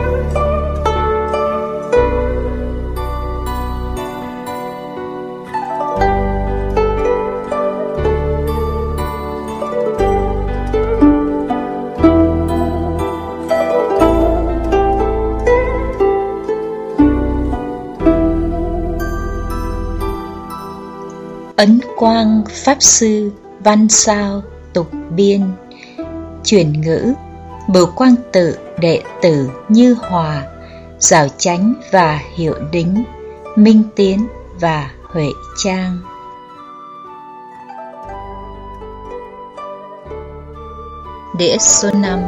Ấn Quang Pháp Sư văn sao tục biên. Chuyển ngữ: Bửu Quang Tự đệ tử Như Hòa, Giảo Chánh và Hiệu Đính, Minh Tiến và Huệ Trang. Đĩa số 5.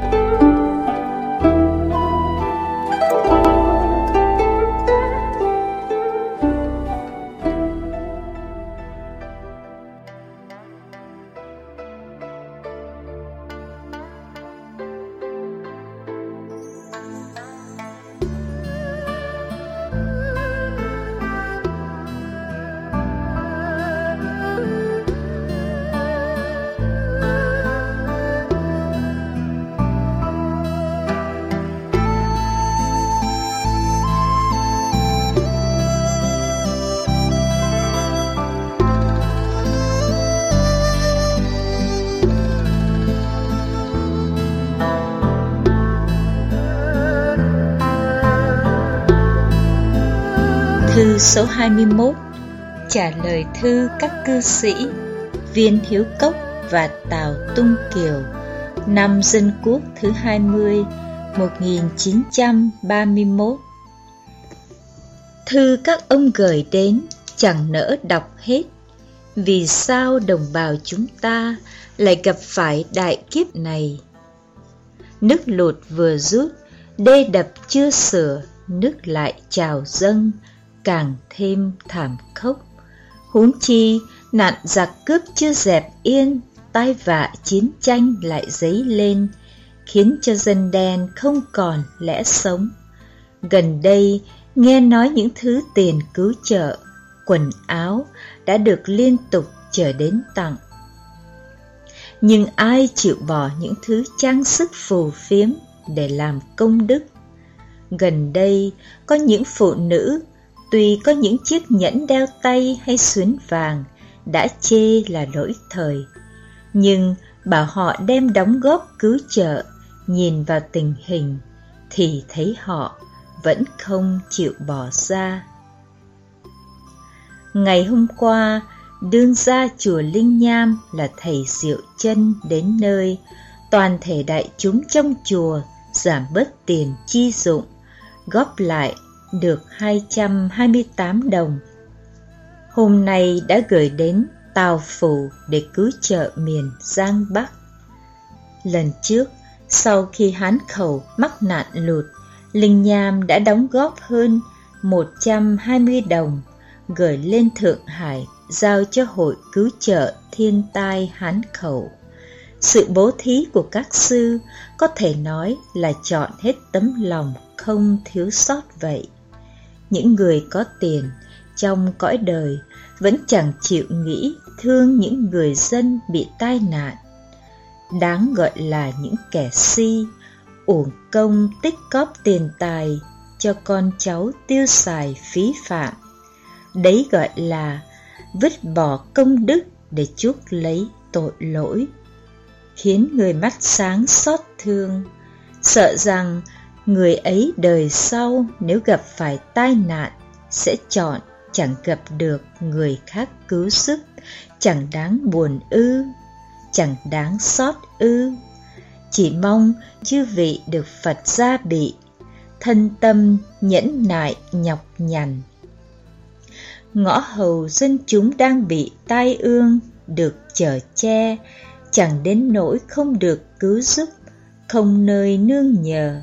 Thư số 21. Trả lời thư các cư sĩ Viên Hiếu Cốc và Tào Tung Kiều, năm Dân Quốc thứ 20, 1931. Thư các ông gửi đến chẳng nỡ đọc hết. Vì sao đồng bào chúng ta lại gặp phải đại kiếp này? Nước lụt vừa rút, đê đập chưa sửa, nước lại trào dâng, càng thêm thảm khốc. Huống chi nạn giặc cướp chưa dẹp yên, tai vạ chiến tranh lại dấy lên, khiến cho dân đen không còn lẽ sống. Gần đây nghe nói những thứ tiền cứu trợ, quần áo đã được liên tục chở đến tặng. Nhưng ai chịu bỏ những thứ trang sức phù phiếm để làm công đức? Gần đây có những phụ nữ tuy có những chiếc nhẫn đeo tay hay xuyến vàng đã chê là lỗi thời, nhưng bảo họ đem đóng góp cứu trợ, nhìn vào tình hình thì thấy họ vẫn không chịu bỏ ra. Ngày hôm qua, đương gia chùa Linh Nham là thầy Diệu Chân đến nơi, toàn thể đại chúng trong chùa giảm bớt tiền chi dụng, góp lại được 228 đồng. Hôm nay đã gửi đến Tào Phủ để cứu trợ miền Giang Bắc. Lần trước, sau khi Hán Khẩu mắc nạn lụt, Linh Nham đã đóng góp hơn 120 đồng, gửi lên Thượng Hải giao cho Hội Cứu trợ Thiên tai Hán Khẩu. Sự bố thí của các sư có thể nói là chọn hết tấm lòng không thiếu sót vậy. Những người có tiền trong cõi đời vẫn chẳng chịu nghĩ thương những người dân bị tai nạn. Đáng gọi là những kẻ si, uổng công tích cóp tiền tài cho con cháu tiêu xài phí phạm. Đấy gọi là vứt bỏ công đức để chuốc lấy tội lỗi, khiến người mắt sáng xót thương, sợ rằng người ấy đời sau nếu gặp phải tai nạn sẽ chọn chẳng gặp được người khác cứu giúp, chẳng đáng buồn ư, chẳng đáng xót ư. Chỉ mong chư vị được Phật gia bị, thân tâm nhẫn nại nhọc nhằn. Ngõ hầu dân chúng đang bị tai ương được chở che, chẳng đến nỗi không được cứu giúp, không nơi nương nhờ.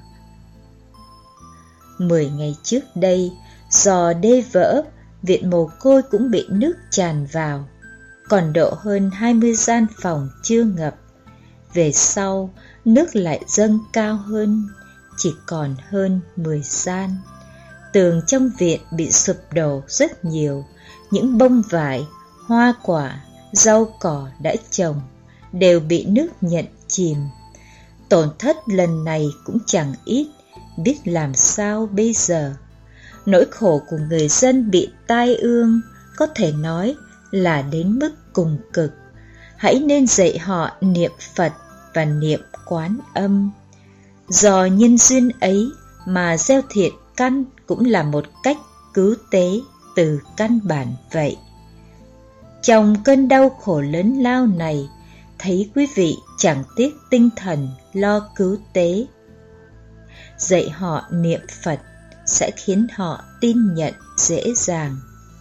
10 ngày trước đây, do đê vỡ, viện mồ côi cũng bị nước tràn vào, còn độ hơn 20 gian phòng chưa ngập. Về sau, nước lại dâng cao hơn, chỉ còn hơn 10 gian. Tường trong viện bị sụp đổ rất nhiều, những bông vải, hoa quả, rau cỏ đã trồng đều bị nước nhận chìm. Tổn thất lần này cũng chẳng ít, biết làm sao bây giờ. Nỗi khổ của người dân bị tai ương có thể nói là đến mức cùng cực. Hãy nên dạy họ niệm Phật và niệm Quán Âm. Do nhân duyên ấy mà gieo thiện căn cũng là một cách cứu tế từ căn bản vậy. Trong cơn đau khổ lớn lao này, thấy quý vị chẳng tiếc tinh thần lo cứu tế. Dạy họ niệm Phật sẽ khiến họ tin nhận dễ dàng.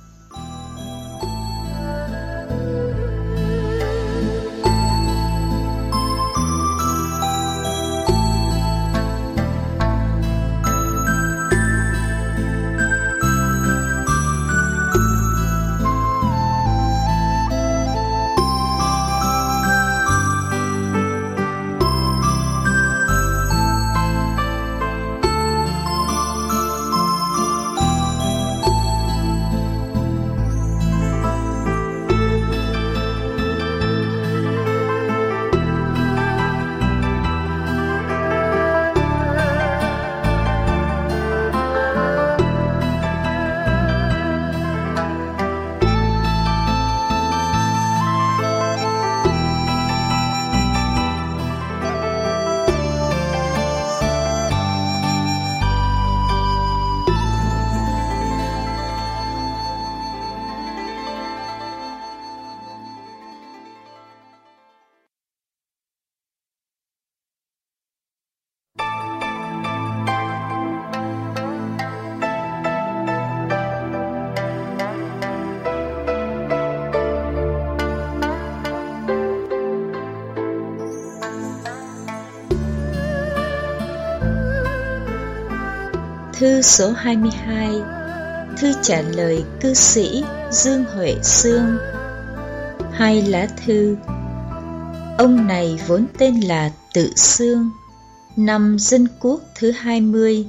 Thư số 22. Thư trả lời cư sĩ Dương Huệ Sương. 2 lá thư. Ông này vốn tên là Tự Sương, năm Dân Quốc thứ 20,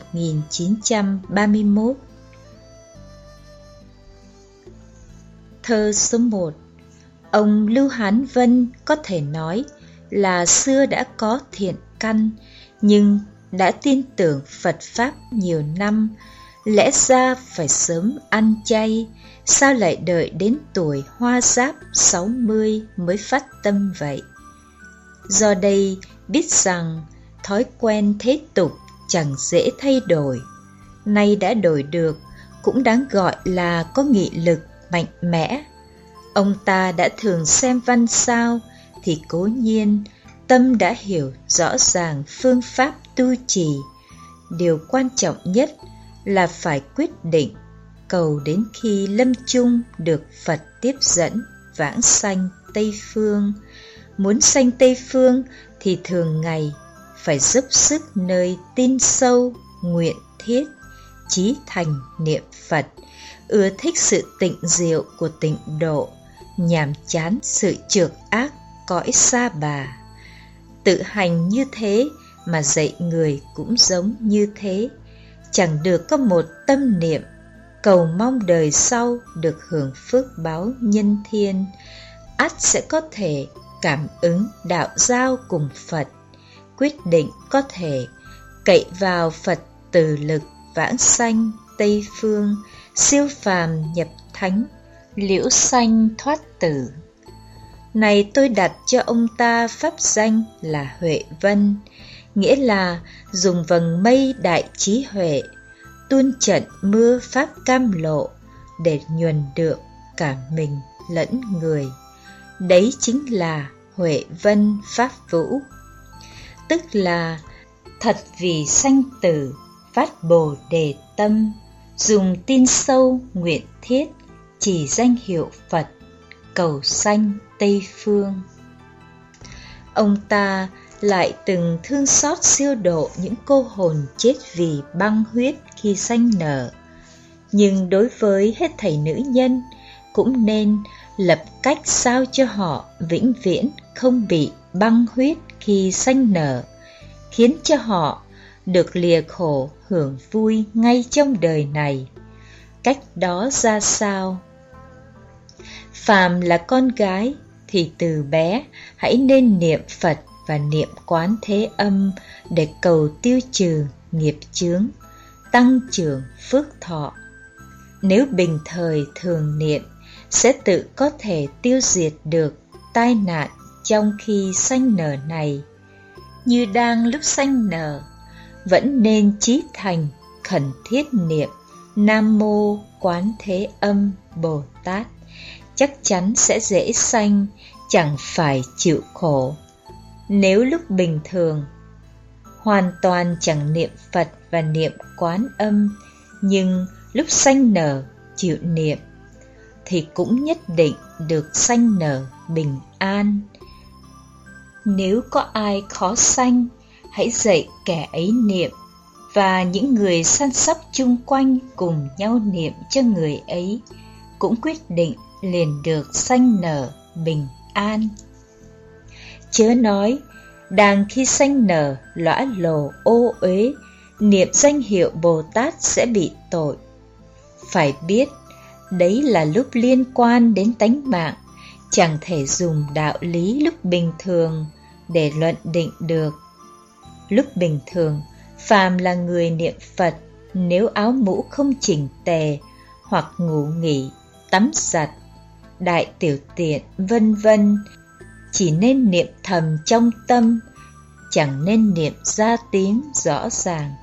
1931. Thơ số 1. Ông Lưu Hán Vân có thể nói là xưa đã có thiện căn, nhưng đã tin tưởng Phật Pháp nhiều năm, lẽ ra phải sớm ăn chay, sao lại đợi đến tuổi Hoa Giáp 60 mới phát tâm vậy? Do đây biết rằng thói quen thế tục chẳng dễ thay đổi, nay đã đổi được cũng đáng gọi là có nghị lực mạnh mẽ. Ông ta đã thường xem văn sao thì cố nhiên tâm đã hiểu rõ ràng phương pháp tu trì. Điều quan trọng nhất là phải quyết định cầu đến khi lâm chung được Phật tiếp dẫn vãng sanh Tây Phương. Muốn sanh Tây Phương thì thường ngày phải dốc sức nơi tin sâu, nguyện thiết, chí thành niệm Phật, ưa thích sự tịnh diệu của tịnh độ, nhàm chán sự trược ác cõi sa bà. Tự hành như thế mà dạy người cũng giống như thế, chẳng được có một tâm niệm cầu mong đời sau được hưởng phước báo nhân thiên, ắt sẽ có thể cảm ứng đạo giao cùng Phật, quyết định có thể cậy vào Phật từ lực vãng sanh Tây Phương, siêu phàm nhập thánh, liễu sanh thoát tử. Này tôi đặt cho ông ta pháp danh là Huệ Vân, nghĩa là dùng vầng mây đại trí huệ, tuôn trận mưa pháp cam lộ để nhuần được cả mình lẫn người. Đấy chính là Huệ Vân Pháp Vũ, tức là thật vì sanh tử, phát Bồ Đề tâm, dùng tin sâu nguyện thiết, chỉ danh hiệu Phật, cầu sanh Tây Phương. Ông ta lại từng thương xót siêu độ những cô hồn chết vì băng huyết khi sanh nở. Nhưng đối với hết thảy nữ nhân, cũng nên lập cách sao cho họ vĩnh viễn không bị băng huyết khi sanh nở, khiến cho họ được lìa khổ hưởng vui ngay trong đời này. Cách đó ra sao? Phàm là con gái thì từ bé hãy nên niệm Phật và niệm Quán Thế Âm để cầu tiêu trừ nghiệp chướng, tăng trưởng phước thọ. Nếu bình thời thường niệm, sẽ tự có thể tiêu diệt được tai nạn trong khi sanh nở này. Như đang lúc sanh nở, vẫn nên chí thành khẩn thiết niệm Nam Mô Quán Thế Âm Bồ Tát, chắc chắn sẽ dễ sanh, chẳng phải chịu khổ. Nếu lúc bình thường hoàn toàn chẳng niệm Phật và niệm Quán Âm, nhưng lúc sanh nở chịu niệm, thì cũng nhất định được sanh nở bình an. Nếu có ai khó sanh, hãy dạy kẻ ấy niệm, và những người săn sóc chung quanh cùng nhau niệm cho người ấy, cũng quyết định liền được sanh nở bình an. Chớ nói, đang khi sanh nở lõa lồ ô uế, niệm danh hiệu Bồ Tát sẽ bị tội. Phải biết, đấy là lúc liên quan đến tánh mạng, chẳng thể dùng đạo lý lúc bình thường để luận định được. Lúc bình thường, phàm là người niệm Phật, nếu áo mũ không chỉnh tề, hoặc ngủ nghỉ, tắm giặt, đại tiểu tiện, vân vân, chỉ nên niệm thầm trong tâm, chẳng nên niệm ra tiếng rõ ràng.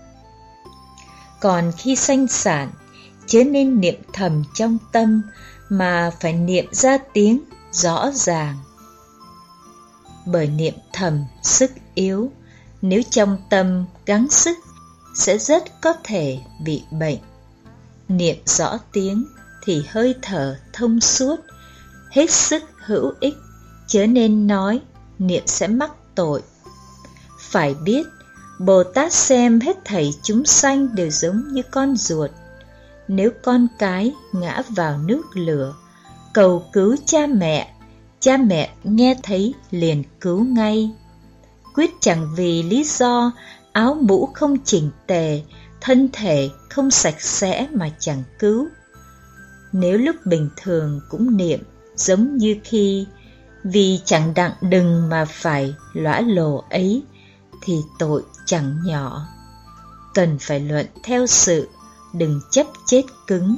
Còn khi sanh sản, chớ nên niệm thầm trong tâm, mà phải niệm ra tiếng rõ ràng. Bởi niệm thầm sức yếu, nếu trong tâm gắng sức, sẽ rất có thể bị bệnh. Niệm rõ tiếng thì hơi thở thông suốt, hết sức hữu ích, chớ nên nói niệm sẽ mắc tội. Phải biết, Bồ Tát xem hết thảy chúng sanh đều giống như con ruột. Nếu con cái ngã vào nước lửa, cầu cứu cha mẹ nghe thấy liền cứu ngay. Quyết chẳng vì lý do áo mũ không chỉnh tề, thân thể không sạch sẽ mà chẳng cứu. Nếu lúc bình thường cũng niệm giống như khi vì chẳng đặng đừng mà phải lõa lồ ấy, thì tội chẳng nhỏ. Cần phải luận theo sự, đừng chấp chết cứng.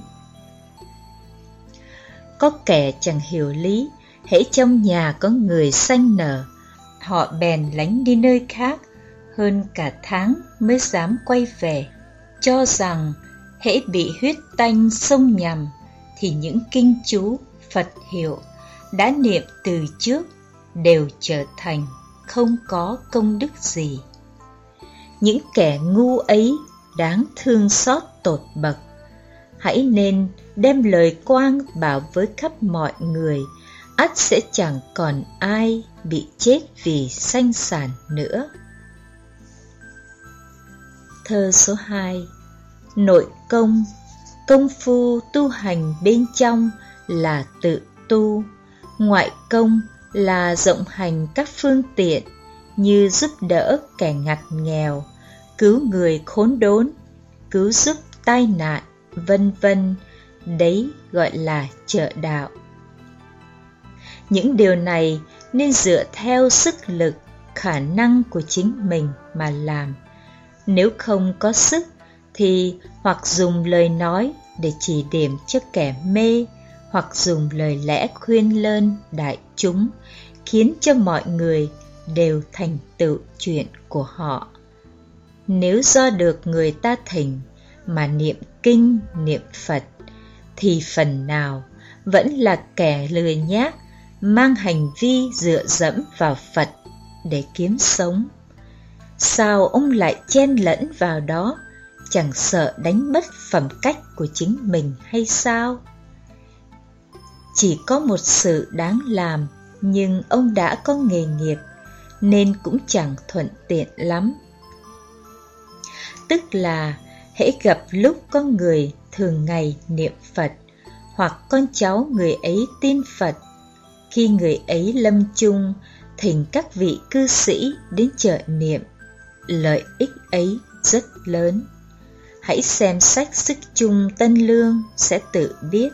Có kẻ chẳng hiểu lý, hễ trong nhà có người sanh nở, họ bèn lánh đi nơi khác, hơn cả tháng mới dám quay về, cho rằng hễ bị huyết tanh xông nhằm, thì những kinh chú, Phật hiệu đã niệm từ trước đều trở thành không có công đức gì. Những kẻ ngu ấy đáng thương xót tột bậc. Hãy nên đem lời quang bảo với khắp mọi người, ắt sẽ chẳng còn ai bị chết vì sanh sản nữa. Thơ số 2. Nội công. Công phu tu hành bên trong là tự tu. Ngoại công là rộng hành các phương tiện, như giúp đỡ kẻ ngặt nghèo, cứu người khốn đốn, cứu giúp tai nạn, vân vân. Đấy gọi là trợ đạo. Những điều này nên dựa theo sức lực, khả năng của chính mình mà làm. Nếu không có sức thì hoặc dùng lời nói để chỉ điểm cho kẻ mê, hoặc dùng lời lẽ khuyên lơn đại chúng, khiến cho mọi người đều thành tựu chuyện của họ. Nếu do được người ta thỉnh mà niệm kinh, niệm Phật, thì phần nào vẫn là kẻ lười nhác, mang hành vi dựa dẫm vào Phật để kiếm sống. Sao ông lại chen lẫn vào đó, chẳng sợ đánh mất phẩm cách của chính mình hay sao? Chỉ có một sự đáng làm, nhưng ông đã có nghề nghiệp, nên cũng chẳng thuận tiện lắm. Tức là hễ gặp lúc có người thường ngày niệm Phật, hoặc con cháu người ấy tin Phật, khi người ấy lâm chung, thỉnh các vị cư sĩ đến trợ niệm, lợi ích ấy rất lớn. Hãy xem sách Sức Chung Tân Lương sẽ tự biết.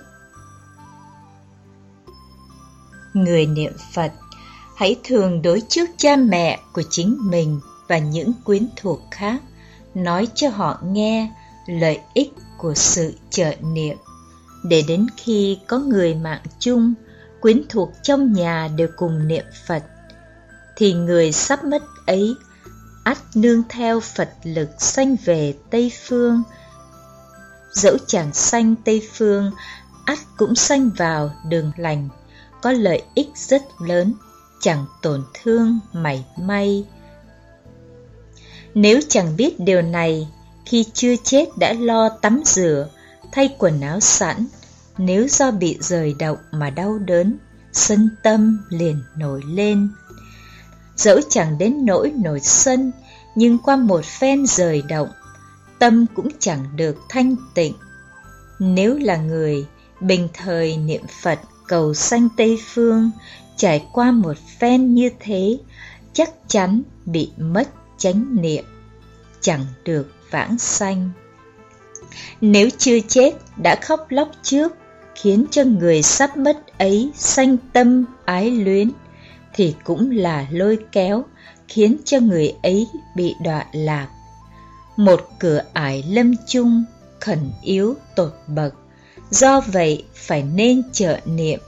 Người niệm Phật hãy thường đối trước cha mẹ của chính mình và những quyến thuộc khác nói cho họ nghe lợi ích của sự trợ niệm, để đến khi có người mạng chung, quyến thuộc trong nhà đều cùng niệm Phật, thì người sắp mất ấy ắt nương theo Phật lực sanh về Tây Phương. Dẫu chẳng sanh Tây Phương, ắt cũng sanh vào đường lành, có lợi ích rất lớn, chẳng tổn thương mảy may. Nếu chẳng biết điều này, khi chưa chết đã lo tắm rửa, thay quần áo sẵn, nếu do bị rời động mà đau đớn, sân tâm liền nổi lên. Dẫu chẳng đến nỗi nổi sân, nhưng qua một phen rời động, tâm cũng chẳng được thanh tịnh. Nếu là người bình thời niệm Phật cầu sanh Tây Phương, trải qua một phen như thế, chắc chắn bị mất chánh niệm, chẳng được vãng sanh. Nếu chưa chết đã khóc lóc trước, khiến cho người sắp mất ấy sanh tâm ái luyến, thì cũng là lôi kéo, khiến cho người ấy bị đọa lạc. Một cửa ải lâm chung, khẩn yếu tột bậc, do vậy phải nên trợ niệm.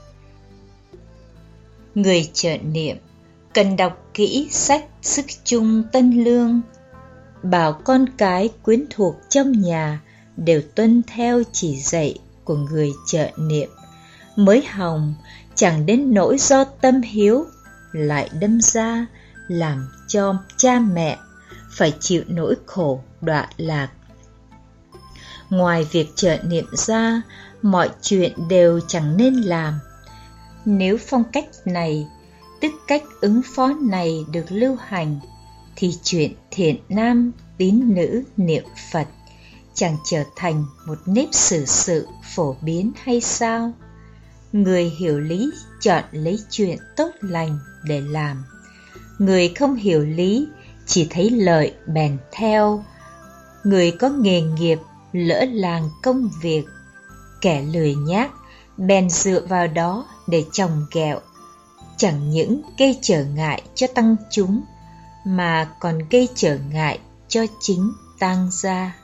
Người trợ niệm cần đọc kỹ sách Sức Chung Tân Lương, bảo con cái quyến thuộc trong nhà đều tuân theo chỉ dạy của người trợ niệm, mới hòng chẳng đến nỗi do tâm hiếu lại đâm ra làm cho cha mẹ phải chịu nỗi khổ đọa lạc. Ngoài việc trợ niệm ra, mọi chuyện đều chẳng nên làm. Nếu phong cách này, tức cách ứng phó này được lưu hành, thì chuyện thiện nam tín nữ niệm Phật chẳng trở thành một nếp xử sự phổ biến hay sao? Người hiểu lý chọn lấy chuyện tốt lành để làm, người không hiểu lý chỉ thấy lợi bèn theo. Người có nghề nghiệp lỡ làng công việc, kẻ lười nhác bèn dựa vào đó để trồng ghẹo, chẳng những gây trở ngại cho tăng chúng mà còn gây trở ngại cho chính tang gia.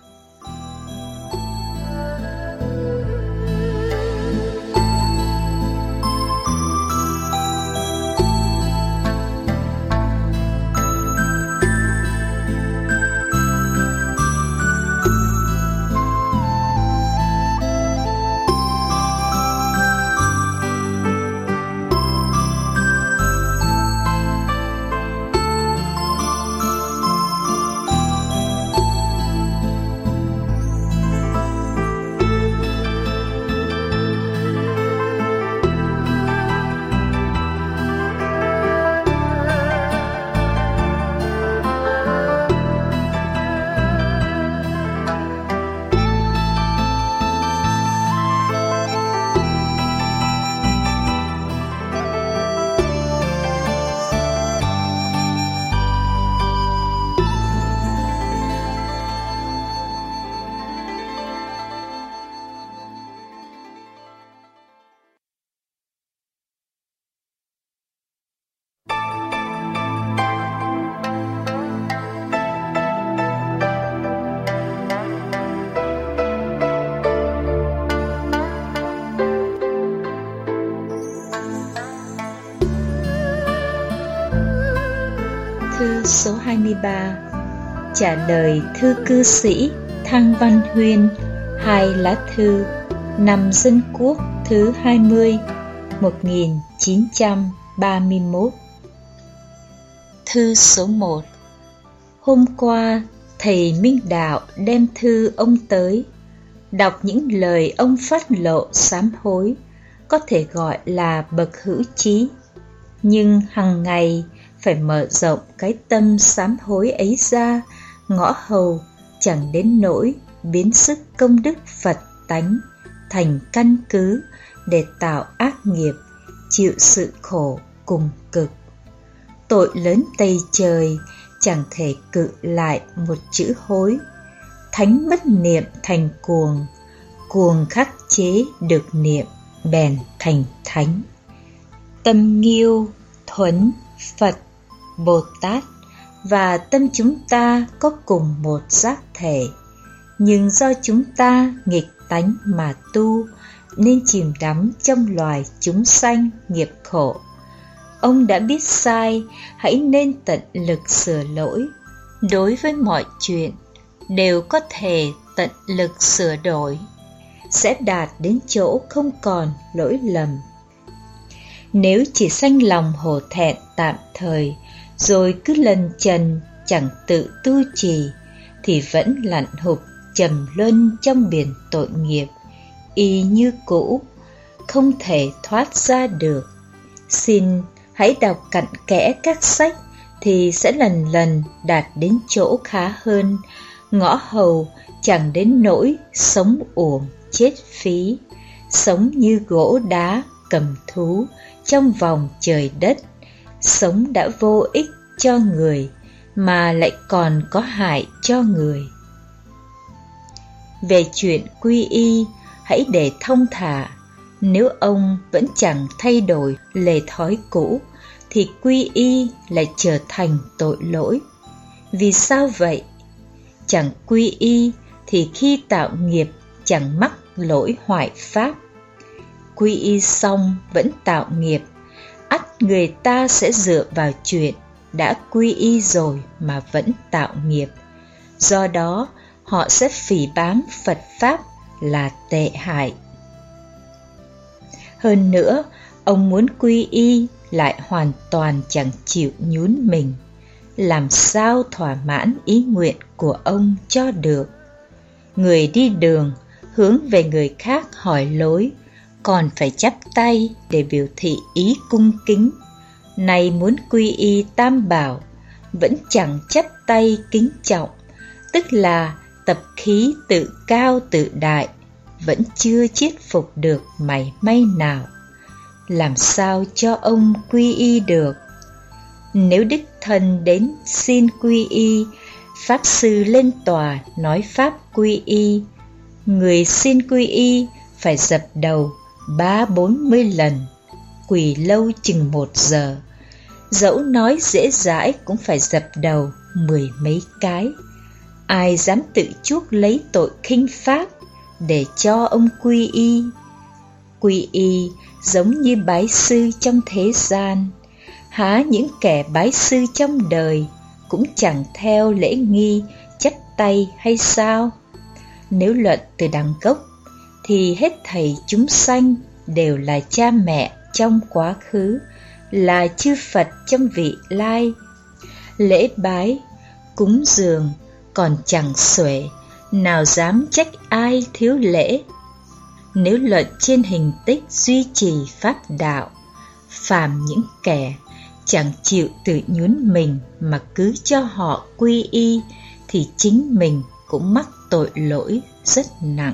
Thư số 23, trả lời thư cư sĩ Thăng Văn Huyên, 2 lá thư, năm Dân Quốc thứ 20, 1931. Thư số 1. Hôm qua, thầy Minh Đạo đem thư ông tới, đọc những lời ông phát lộ sám hối, có thể gọi là bậc hữu trí, nhưng hằng ngày phải mở rộng cái tâm sám hối ấy ra, ngõ hầu chẳng đến nỗi biến sức công đức Phật tánh thành căn cứ để tạo ác nghiệp, chịu sự khổ cùng cực. Tội lớn tày trời, chẳng thể cự lại một chữ hối. Thánh mất niệm thành cuồng, cuồng khắc chế được niệm bèn thành thánh. Tâm nghiêu thuấn Phật Bồ Tát và tâm chúng ta có cùng một xác thể, nhưng do chúng ta nghịch tánh mà tu, nên chìm đắm trong loài chúng sanh nghiệp khổ. Ông đã biết sai, hãy nên tận lực sửa lỗi. Đối với mọi chuyện đều có thể tận lực sửa đổi, sẽ đạt đến chỗ không còn lỗi lầm. Nếu chỉ sanh lòng hổ thẹn tạm thời, rồi cứ lần trần chẳng tự tu trì, thì vẫn lặn hụp trầm luân trong biển tội nghiệp, y như cũ, không thể thoát ra được. Xin hãy đọc cặn kẽ các sách, thì sẽ lần lần đạt đến chỗ khá hơn, ngõ hầu chẳng đến nỗi sống uổng chết phí, sống như gỗ đá cầm thú trong vòng trời đất, sống đã vô ích cho người mà lại còn có hại cho người. Về chuyện quy y, hãy để thông thả. Nếu ông vẫn chẳng thay đổi lề thói cũ, thì quy y lại trở thành tội lỗi. Vì sao vậy? Chẳng quy y thì khi tạo nghiệp chẳng mắc lỗi hoại pháp. Quy y xong vẫn tạo nghiệp, ắt người ta sẽ dựa vào chuyện đã quy y rồi mà vẫn tạo nghiệp. Do đó họ sẽ phỉ báng Phật Pháp là tệ hại. Hơn nữa, ông muốn quy y lại hoàn toàn chẳng chịu nhún mình. Làm sao thỏa mãn ý nguyện của ông cho được? Người đi đường hướng về người khác hỏi lối, còn phải chắp tay để biểu thị ý cung kính. Nay muốn quy y Tam Bảo, vẫn chẳng chắp tay kính trọng, tức là tập khí tự cao tự đại, vẫn chưa chiết phục được mảy may nào. Làm sao cho ông quy y được? Nếu đích thân đến xin quy y, Pháp Sư lên tòa nói Pháp quy y, người xin quy y phải dập đầu 30-40 lần, quỳ lâu chừng 1 giờ. Dẫu nói dễ dãi cũng phải dập đầu 10 mấy cái. Ai dám tự chuốc lấy tội khinh pháp để cho ông quy y? Quy y giống như bái sư trong thế gian. Há những kẻ bái sư trong đời cũng chẳng theo lễ nghi chắp tay hay sao? Nếu luận từ đằng gốc, thì hết thảy chúng sanh đều là cha mẹ trong quá khứ, là chư Phật trong vị lai. Lễ bái, cúng dường còn chẳng xuể, nào dám trách ai thiếu lễ. Nếu luận trên hình tích duy trì pháp đạo, phàm những kẻ chẳng chịu tự nhún mình mà cứ cho họ quy y, thì chính mình cũng mắc tội lỗi rất nặng.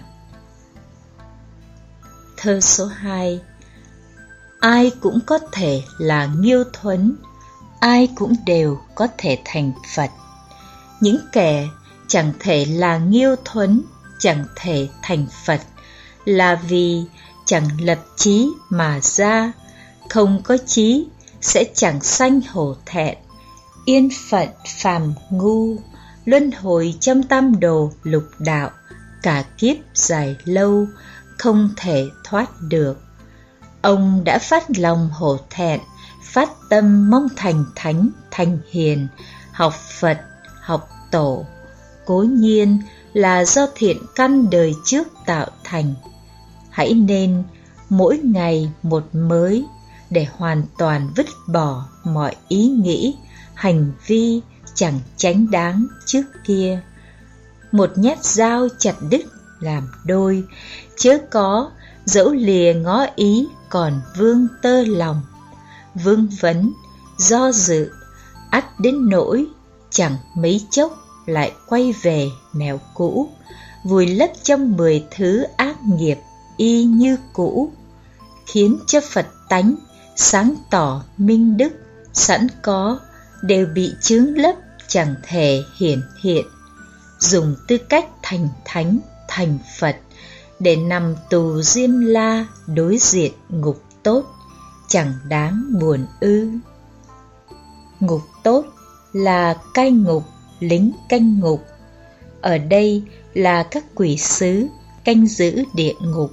Thơ số 2. Ai cũng có thể là Nghiêu Thuấn, ai cũng đều có thể thành Phật. Những kẻ chẳng thể là Nghiêu Thuấn, chẳng thể thành Phật, là vì chẳng lập chí mà ra. Không có chí sẽ chẳng sanh hổ thẹn, yên phận phàm ngu, luân hồi trong tam đồ lục đạo, cả kiếp dài lâu không thể thoát được. Ông đã phát lòng hổ thẹn, phát tâm mong thành thánh thành hiền, học Phật học tổ, cố nhiên là do thiện căn đời trước tạo thành. Hãy nên mỗi ngày một mới, để hoàn toàn vứt bỏ mọi ý nghĩ, hành vi chẳng chánh đáng trước kia. Một nhát dao chặt đứt làm đôi, chớ có dẫu lìa ngó ý còn vương tơ lòng. Vương vấn, do dự, ắt đến nỗi chẳng mấy chốc lại quay về nẻo cũ, vùi lấp trong 10 thứ ác nghiệp y như cũ, khiến cho Phật tánh sáng tỏ minh đức sẵn có đều bị chướng lấp chẳng thể hiển hiện. Dùng tư cách thành thánh thành Phật để nằm tù Diêm La đối diện ngục tốt, chẳng đáng buồn ư? Ngục tốt là cai ngục, lính canh ngục. Ở đây là các quỷ sứ canh giữ địa ngục.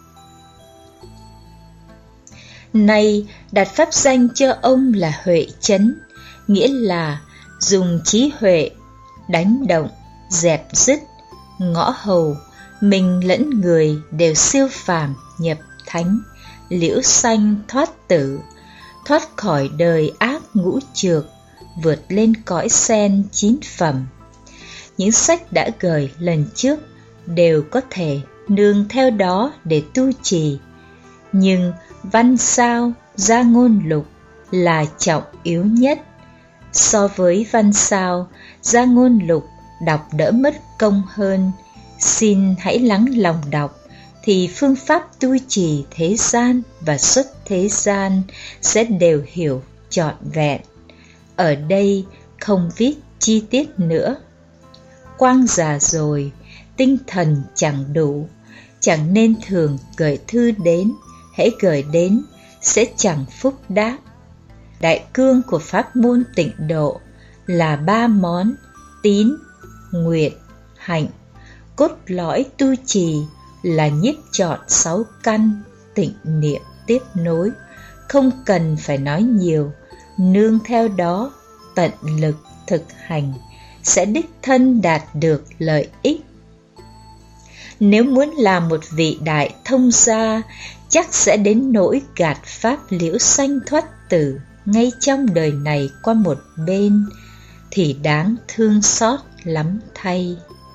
Nay đặt pháp danh cho ông là Huệ Chấn, nghĩa là dùng trí huệ đánh động, dẹp dứt, ngõ hầu, mình lẫn người đều siêu phàm nhập thánh, liễu sanh thoát tử, thoát khỏi đời ác ngũ trược, vượt lên cõi sen 9 phẩm. Những sách đã gửi lần trước đều có thể nương theo đó để tu trì, nhưng văn sao gia ngôn lục là trọng yếu nhất. So với văn sao, gia ngôn lục đọc đỡ mất công hơn. Xin hãy lắng lòng đọc, thì phương pháp tu trì thế gian và xuất thế gian sẽ đều hiểu trọn vẹn. Ở đây không viết chi tiết nữa. Quang già rồi, tinh thần chẳng đủ, chẳng nên thường gửi thư đến, hễ gửi đến sẽ chẳng phúc đáp. Đại cương của pháp môn tịnh độ là 3 món: tín, nguyện, hạnh. Cốt lõi tu trì là nhiếp trọn 6 căn, tịnh niệm tiếp nối, không cần phải nói nhiều, nương theo đó tận lực thực hành sẽ đích thân đạt được lợi ích. Nếu muốn làm một vị đại thông gia, chắc sẽ đến nỗi gạt pháp liễu sanh thoát tử ngay trong đời này qua một bên, thì đáng thương xót lắm thay.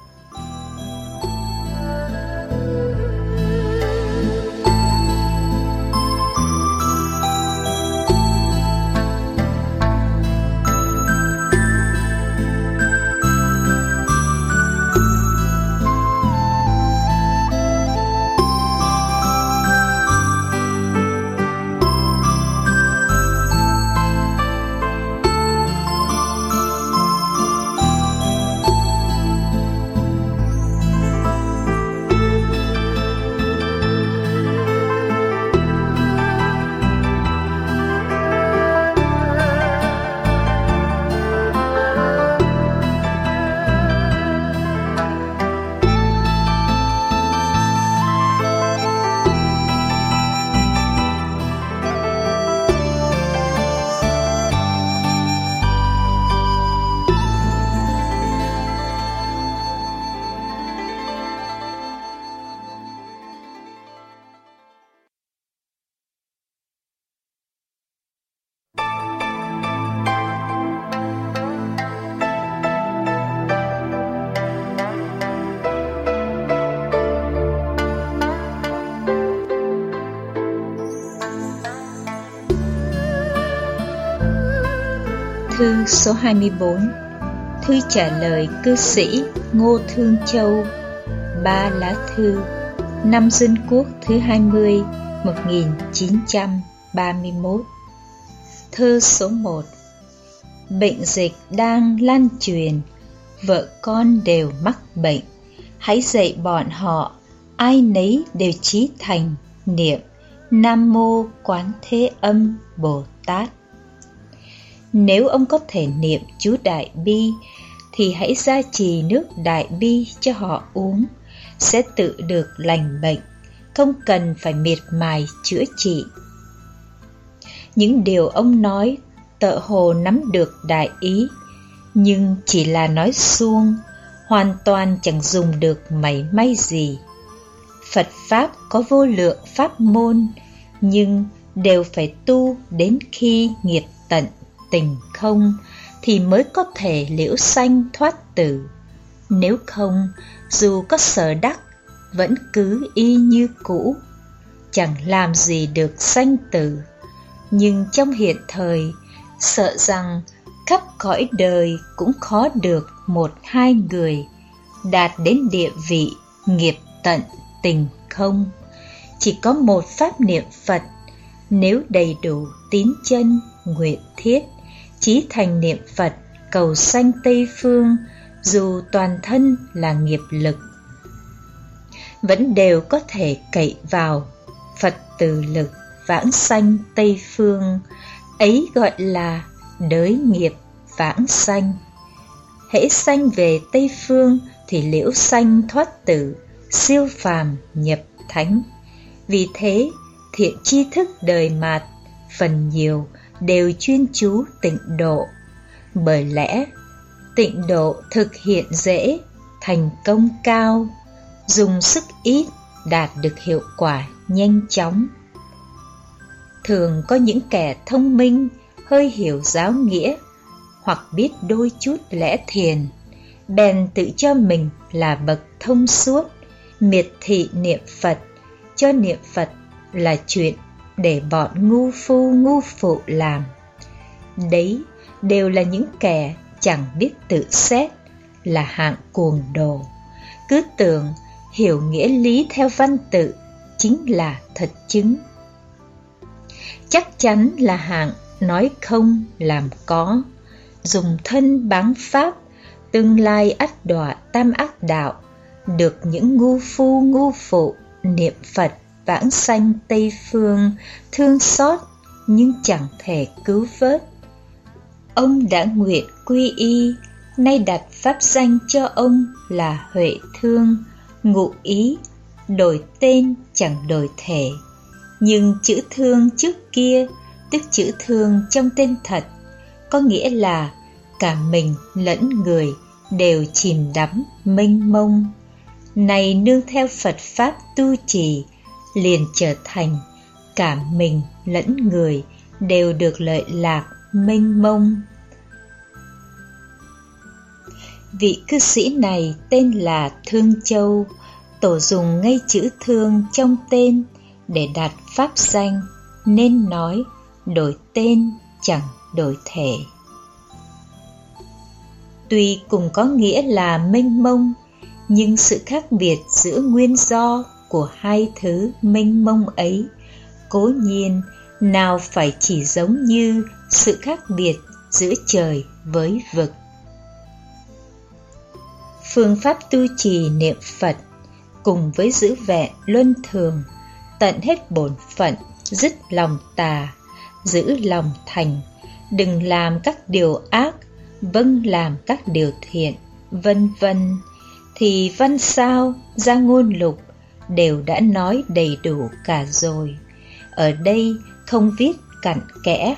Thư số 24. Thư trả lời cư sĩ Ngô Thương Châu. 3 lá thư. Năm Dân Quốc thứ 20, 1931. Thư số 1. Bệnh dịch đang lan truyền, vợ con đều mắc bệnh. Hãy dạy bọn họ, ai nấy đều chí thành niệm Nam Mô Quán Thế Âm Bồ Tát. Nếu ông có thể niệm chú Đại Bi, thì hãy gia trì nước Đại Bi cho họ uống, sẽ tự được lành bệnh, không cần phải miệt mài chữa trị. Những điều ông nói tợ hồ nắm được đại ý, nhưng chỉ là nói suông, hoàn toàn chẳng dùng được mảy may gì. Phật Pháp có vô lượng pháp môn, nhưng đều phải tu đến khi nghiệp tận tình không thì mới có thể liễu sanh thoát tử. Nếu không, dù có sở đắc, vẫn cứ y như cũ, chẳng làm gì được sanh tử. Nhưng trong hiện thời, sợ rằng khắp cõi đời cũng khó được 1-2 người đạt đến địa vị nghiệp tận tình không. Chỉ có một pháp niệm Phật, nếu đầy đủ tín chân, nguyện thiết, chí thành niệm Phật cầu sanh Tây Phương, dù toàn thân là nghiệp lực, vẫn đều có thể cậy vào Phật từ lực vãng sanh Tây Phương. Ấy gọi là đới nghiệp vãng sanh. Hễ sanh về Tây Phương thì liễu sanh thoát tử, siêu phàm nhập thánh. Vì thế, thiện tri thức đời mạt phần nhiều đều chuyên chú tịnh độ. Bởi lẽ, tịnh độ thực hiện dễ, thành công cao, dùng sức ít đạt được hiệu quả nhanh chóng. Thường có những kẻ thông minh, hơi hiểu giáo nghĩa, hoặc biết đôi chút lẽ thiền, bèn tự cho mình là bậc thông suốt, miệt thị niệm Phật, cho niệm Phật là chuyện để bọn ngu phu ngu phụ làm. Đấy đều là những kẻ chẳng biết tự xét, là hạng cuồng đồ, cứ tưởng hiểu nghĩa lý theo văn tự chính là thật chứng. Chắc chắn là hạng nói không làm có, dùng thân báng pháp, tương lai ắt đọa tam ác đạo, được những ngu phu ngu phụ niệm Phật vãng sanh Tây Phương thương xót nhưng chẳng thể cứu vớt. Ông đã nguyện quy y, nay đặt pháp danh cho ông là Huệ Thương, ngụ ý đổi tên chẳng đổi thể, nhưng chữ Thương trước kia, tức chữ Thương trong tên thật, có nghĩa là cả mình lẫn người đều chìm đắm mênh mông. Này nương theo Phật Pháp tu trì, liền trở thành cả mình lẫn người đều được lợi lạc mênh mông. Vị cư sĩ này tên là Thương Châu, tổ dùng ngay chữ Thương trong tên để đặt pháp danh, nên nói đổi tên chẳng đổi thể. Tuy cùng có nghĩa là mênh mông, nhưng sự khác biệt giữa nguyên do của hai thứ mênh mông ấy cố nhiên nào phải chỉ giống như sự khác biệt giữa trời với vực. Phương pháp tu trì niệm Phật cùng với giữ vẹn luân thường, tận hết bổn phận, dứt lòng tà, giữ lòng thành, đừng làm các điều ác, vâng làm các điều thiện, vân vân, thì văn sao ra ngôn lục đều đã nói đầy đủ cả rồi. Ở đây không viết cặn kẽ.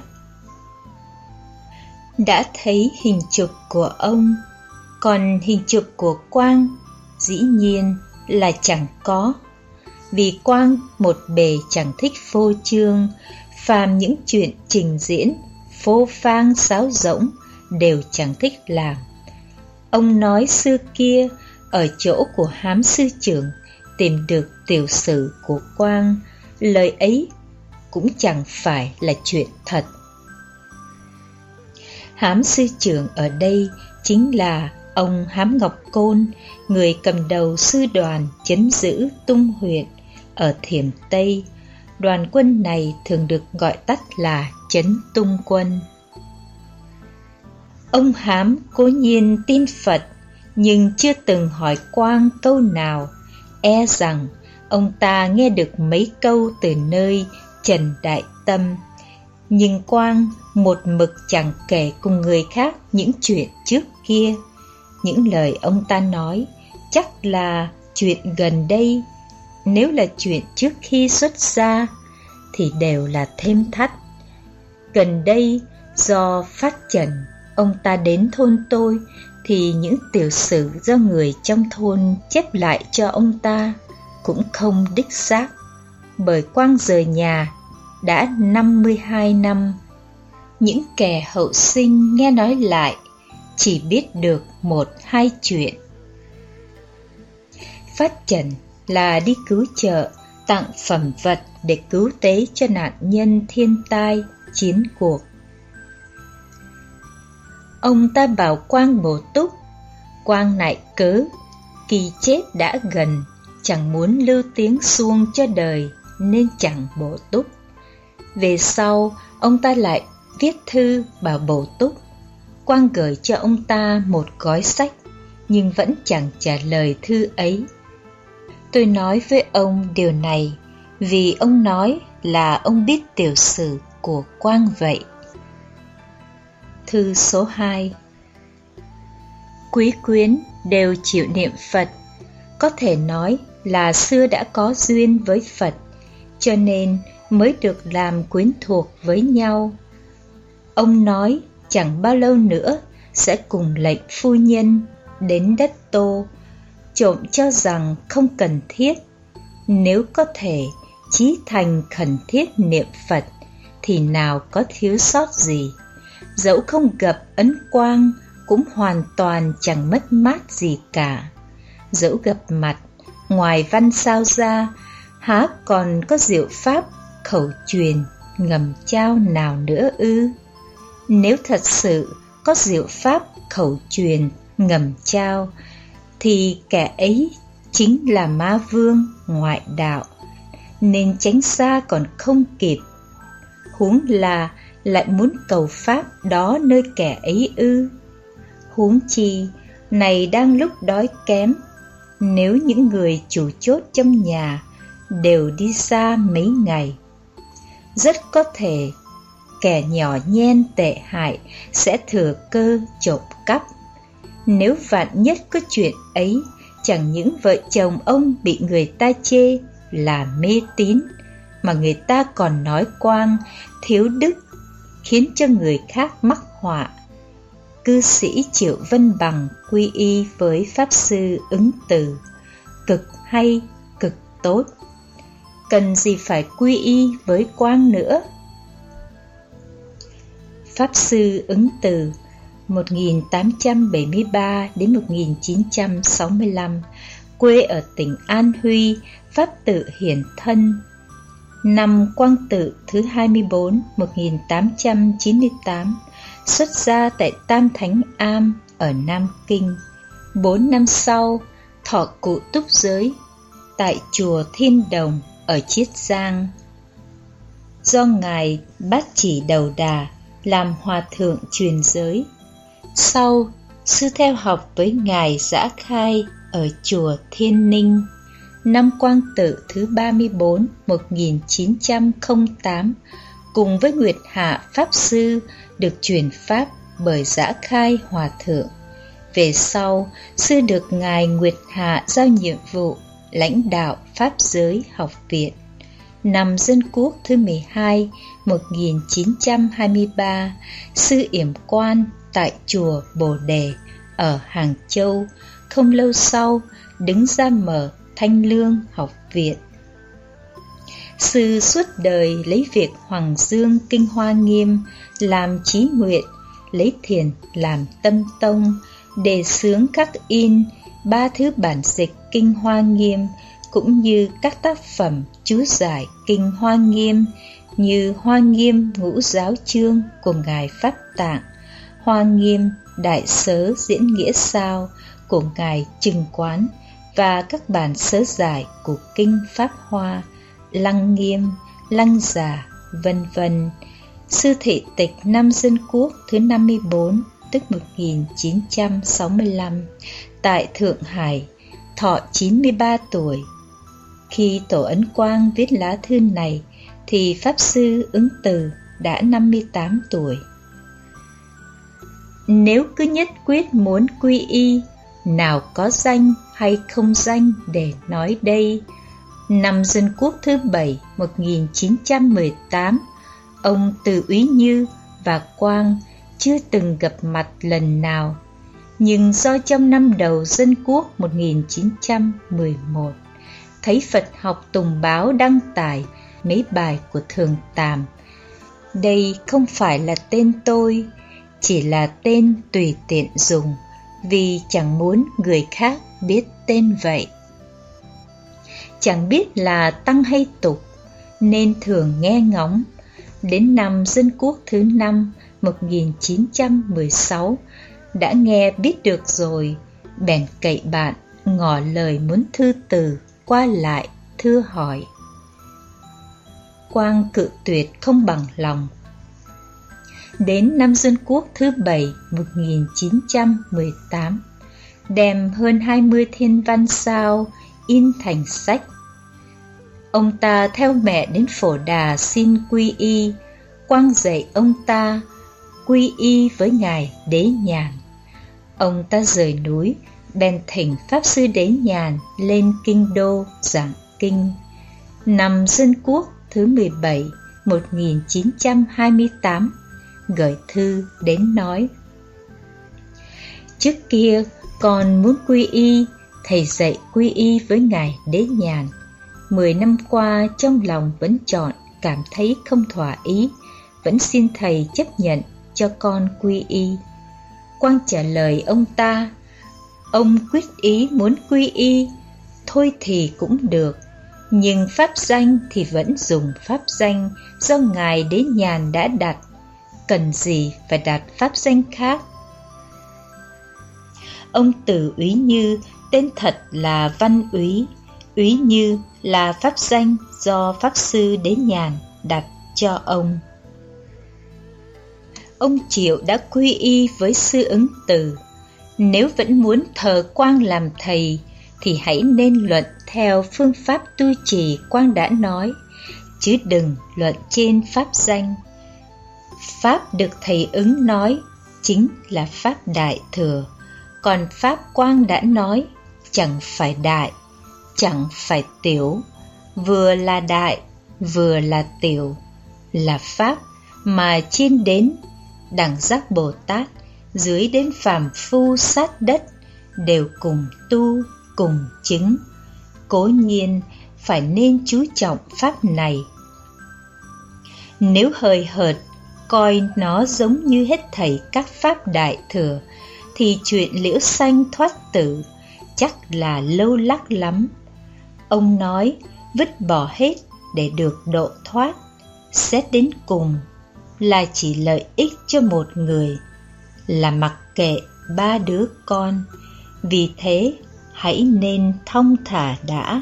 Đã thấy hình chụp của ông, còn hình chụp của Quang dĩ nhiên là chẳng có, vì Quang một bề chẳng thích phô trương, phàm những chuyện trình diễn phô phang sáo rỗng đều chẳng thích làm. Ông nói xưa kia ở chỗ của Hám sư trưởng tìm được tiểu sử của Quang, lời ấy cũng chẳng phải là chuyện thật. Hám sư trưởng ở đây chính là ông Hám Ngọc Côn, người cầm đầu sư đoàn trấn giữ Tung huyện ở Thiểm Tây. Đoàn quân này thường được gọi tắt là Trấn Tung quân. Ông Hám cố nhiên tin Phật, nhưng chưa từng hỏi Quang câu nào, e rằng ông ta nghe được mấy câu từ nơi Trần Đại Tâm. Nhưng Quang một mực chẳng kể cùng người khác những chuyện trước kia. Những lời ông ta nói chắc là chuyện gần đây, nếu là chuyện trước khi xuất gia thì đều là thêm thắt. Gần đây do phát trần ông ta đến thôn tôi, thì những tiểu sử do người trong thôn chép lại cho ông ta cũng không đích xác, bởi Quang rời nhà đã 52 năm. Những kẻ hậu sinh nghe nói lại chỉ biết được một hai chuyện. Phát trần là đi cứu trợ, tặng phẩm vật để cứu tế cho nạn nhân thiên tai, chiến cuộc. Ông ta bảo Quang bổ túc, Quang nại cớ, kỳ chết đã gần, chẳng muốn lưu tiếng suông cho đời nên chẳng bổ túc. Về sau, ông ta lại viết thư bảo bổ túc. Quang gửi cho ông ta một gói sách, nhưng vẫn chẳng trả lời thư ấy. Tôi nói với ông điều này vì ông nói là ông biết tiểu sử của Quang vậy. Thư số 2. Quý quyến đều chịu niệm Phật, có thể nói là xưa đã có duyên với Phật, cho nên mới được làm quyến thuộc với nhau. Ông nói chẳng bao lâu nữa sẽ cùng lệnh phu nhân đến đất Tô, trộm cho rằng không cần thiết. Nếu có thể chí thành khẩn thiết niệm Phật thì nào có thiếu sót gì. Dẫu không gặp ấn quang cũng hoàn toàn chẳng mất mát gì cả. Dẫu gặp mặt, ngoài văn sao ra, há còn có diệu pháp khẩu truyền ngầm trao nào nữa ư? Nếu thật sự có diệu pháp khẩu truyền ngầm trao, thì kẻ ấy chính là ma vương ngoại đạo, nên tránh xa còn không kịp. Huống là lại muốn cầu pháp đó nơi kẻ ấy ư? Huống chi này đang lúc đói kém, nếu những người chủ chốt trong nhà đều đi xa mấy ngày, rất có thể kẻ nhỏ nhen tệ hại sẽ thừa cơ trộm cắp. Nếu vạn nhất có chuyện ấy, chẳng những vợ chồng ông bị người ta chê là mê tín, mà người ta còn nói Quang thiếu đức, khiến cho người khác mắc họa. Cư sĩ Triệu Vân Bằng quy y với Pháp Sư Ứng Từ, cực hay, cực tốt. Cần gì phải quy y với Quang nữa? Pháp Sư Ứng Từ 1873 đến 1965, quê ở tỉnh An Huy, Pháp tự Hiển Thân. Năm Quang Tự thứ 24 1898, xuất gia tại Tam Thánh Am ở Nam Kinh. 4 năm sau, thọ cụ túc giới tại chùa Thiên Đồng ở Chiết Giang. Do Ngài Bát Chỉ Đầu Đà làm hòa thượng truyền giới. Sau, sư theo học với Ngài Dã Khai ở chùa Thiên Ninh. Năm Quang Tự thứ 34 1908, cùng với Nguyệt Hạ Pháp Sư được truyền pháp bởi Dã Khai Hòa Thượng. Về sau, sư được Ngài Nguyệt Hạ giao nhiệm vụ lãnh đạo Pháp Giới Học Viện. Năm Dân Quốc thứ 12 1923, sư yểm quan tại chùa Bồ Đề ở Hàng Châu. Không lâu sau, đứng ra mở Thanh Lương Học Viện. Sư suốt đời lấy việc Hoàng Dương Kinh Hoa Nghiêm làm chí nguyện, lấy thiền làm tâm tông, đề xướng khắc in 3 thứ bản dịch Kinh Hoa Nghiêm, cũng như các tác phẩm chú giải Kinh Hoa Nghiêm như Hoa Nghiêm Ngũ Giáo Chương của Ngài Pháp Tạng, Hoa Nghiêm Đại Sớ Diễn Nghĩa Sao của Ngài Trừng Quán, và các bản sớ giải của Kinh Pháp Hoa, Lăng Nghiêm, Lăng Giả, vân vân. Sư thị tịch năm Dân Quốc thứ 54, tức 1965, tại Thượng Hải, thọ 93 tuổi. Khi Tổ Ấn Quang viết lá thư này, thì Pháp Sư Ứng Từ đã 58 tuổi. Nếu cứ nhất quyết muốn quy y, nào có danh hay không danh để nói đây. Năm Dân Quốc thứ 7 1918, ông Từ Úy Như và Quang chưa từng gặp mặt lần nào, nhưng do trong năm đầu Dân Quốc 1911 thấy Phật học Tùng Báo đăng tải mấy bài của Thường Tàm. Đây không phải là tên tôi, chỉ là tên tùy tiện dùng, vì chẳng muốn người khác biết tên vậy. Chẳng biết là tăng hay tục, nên thường nghe ngóng. Đến năm Dân Quốc thứ 5 1916, đã nghe biết được rồi, bèn cậy bạn ngỏ lời muốn thư từ qua lại thưa hỏi. Quang cự tuyệt không bằng lòng. Đến năm Dân Quốc thứ 7 1918, đem hơn 20 thiên văn sao in thành sách. Ông ta theo mẹ đến Phổ Đà xin quy y. Quang dạy ông ta quy y với Ngài Đế Nhàn. Ông ta rời núi, bèn thỉnh Pháp Sư Đế Nhàn lên kinh đô giảng kinh. Năm Dân Quốc thứ 17, 1928, gửi thư đến nói: trước kia con muốn quy y, thầy dạy quy y với Ngài Đế Nhàn. 10 năm qua trong lòng vẫn chọn, cảm thấy không thỏa ý, vẫn xin thầy chấp nhận cho con quy y. Quang trả lời ông ta: ông quyết ý muốn quy y, thôi thì cũng được, nhưng pháp danh thì vẫn dùng pháp danh do Ngài Đế Nhàn đã đặt, cần gì phải đặt pháp danh khác. Ông Từ Úy Như tên thật là Văn Úy, Úy Như là pháp danh do Pháp Sư Đế Nhàn đặt cho ông. Ông Triệu đã quy y với Sư Ứng Từ. Nếu vẫn muốn thờ Quang làm thầy thì hãy nên luận theo phương pháp tu trì Quang đã nói, chứ đừng luận trên pháp danh. Pháp được thầy Ứng nói chính là pháp Đại Thừa, còn pháp Quang đã nói chẳng phải đại, chẳng phải tiểu, vừa là đại, vừa là tiểu, là pháp mà trên đến Đẳng Giác Bồ Tát, dưới đến phàm phu sát đất đều cùng tu, cùng chứng. Cố nhiên phải nên chú trọng pháp này. Nếu hời hợt coi nó giống như hết thảy các pháp Đại Thừa thì chuyện liễu sanh thoát tử chắc là lâu lắc lắm. Ông nói vứt bỏ hết để được độ thoát, xét đến cùng là chỉ lợi ích cho một người, là mặc kệ 3 đứa con. Vì thế hãy nên thong thả đã.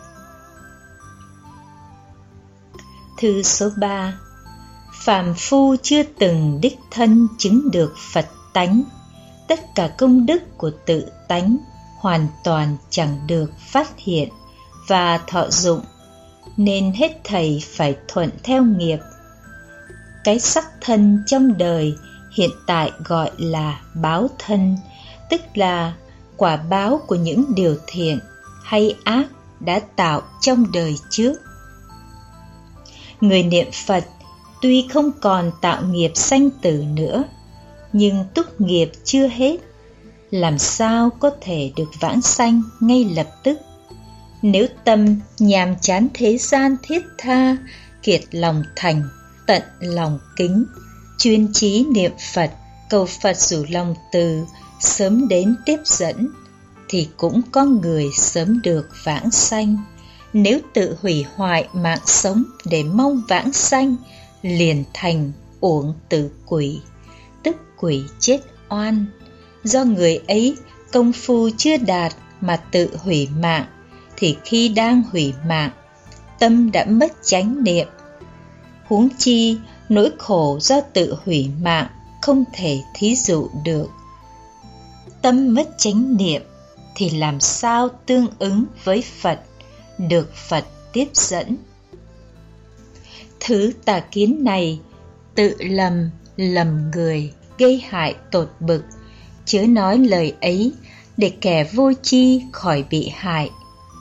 Thư số 3. Phàm phu chưa từng đích thân chứng được Phật tánh, tất cả công đức của tự tánh hoàn toàn chẳng được phát hiện và thọ dụng, nên hết thảy phải thuận theo nghiệp. Cái sắc thân trong đời hiện tại gọi là báo thân, tức là quả báo của những điều thiện hay ác đã tạo trong đời trước. Người niệm Phật tuy không còn tạo nghiệp sanh tử nữa, nhưng túc nghiệp chưa hết, làm sao có thể được vãng sanh ngay lập tức. Nếu tâm nhàm chán thế gian thiết tha, kiệt lòng thành, tận lòng kính, chuyên chí niệm Phật, cầu Phật rủ lòng từ, sớm đến tiếp dẫn, thì cũng có người sớm được vãng sanh. Nếu tự hủy hoại mạng sống để mong vãng sanh, liền thành uổng tử quỷ, tức quỷ chết oan. Do người ấy công phu chưa đạt mà tự hủy mạng, thì khi đang hủy mạng, tâm đã mất chánh niệm. Huống chi nỗi khổ do tự hủy mạng không thể thí dụ được. Tâm mất chánh niệm thì làm sao tương ứng với Phật, được Phật tiếp dẫn. Thứ tà kiến này tự lầm người, gây hại tột bực, chớ nói lời ấy để kẻ vô tri khỏi bị hại.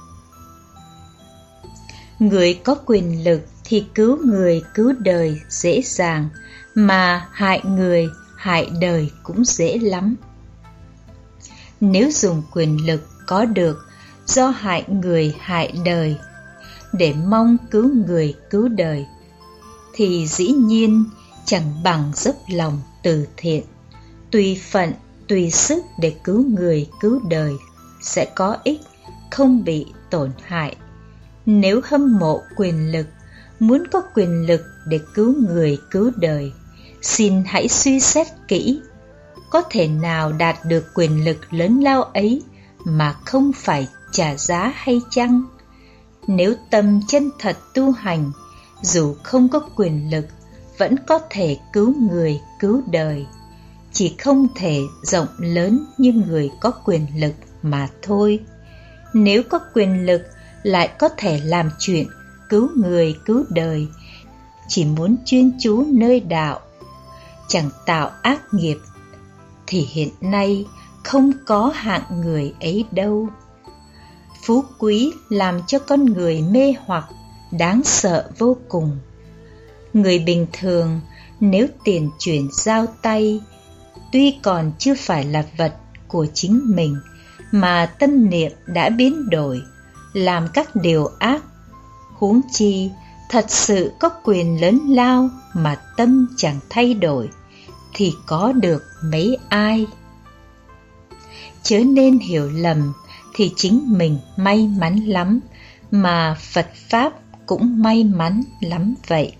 Người có quyền lực thì cứu người cứu đời dễ dàng, mà hại người hại đời cũng dễ lắm. Nếu dùng quyền lực có được do hại người hại đời để mong cứu người cứu đời, thì dĩ nhiên chẳng bằng dốc lòng từ thiện, tùy phận tùy sức để cứu người cứu đời, sẽ có ích, không bị tổn hại. Nếu hâm mộ quyền lực, muốn có quyền lực để cứu người cứu đời, xin hãy suy xét kỹ, có thể nào đạt được quyền lực lớn lao ấy mà không phải trả giá hay chăng? Nếu tâm chân thật tu hành, dù không có quyền lực, vẫn có thể cứu người cứu đời, chỉ không thể rộng lớn như người có quyền lực mà thôi. Nếu có quyền lực lại có thể làm chuyện cứu người cứu đời, chỉ muốn chuyên chú nơi đạo, chẳng tạo ác nghiệp, thì hiện nay không có hạng người ấy đâu. Phú quý làm cho con người mê hoặc, đáng sợ vô cùng. Người bình thường nếu tiền chuyển giao tay, tuy còn chưa phải là vật của chính mình, mà tâm niệm đã biến đổi, làm các điều ác, huống chi thật sự có quyền lớn lao mà tâm chẳng thay đổi, thì có được mấy ai. Chớ nên hiểu lầm, thì chính mình may mắn lắm, mà Phật Pháp cũng may mắn lắm vậy.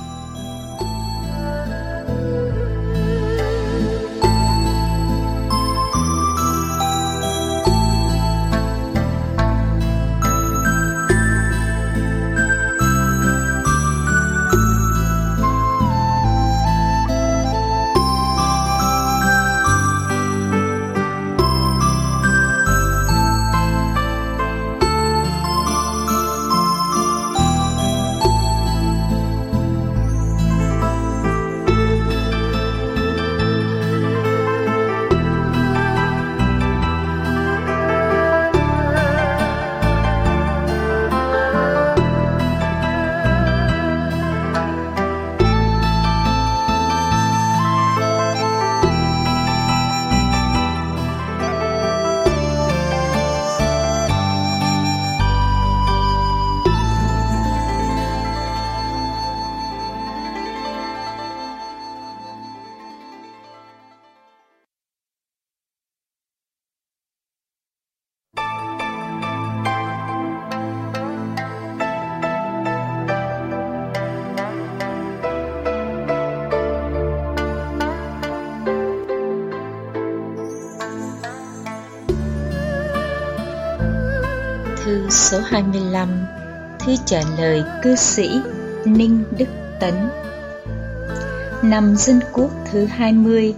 Thư số 25, thư trả lời cư sĩ Ninh Đức Tấn. Năm Dân Quốc thứ 20,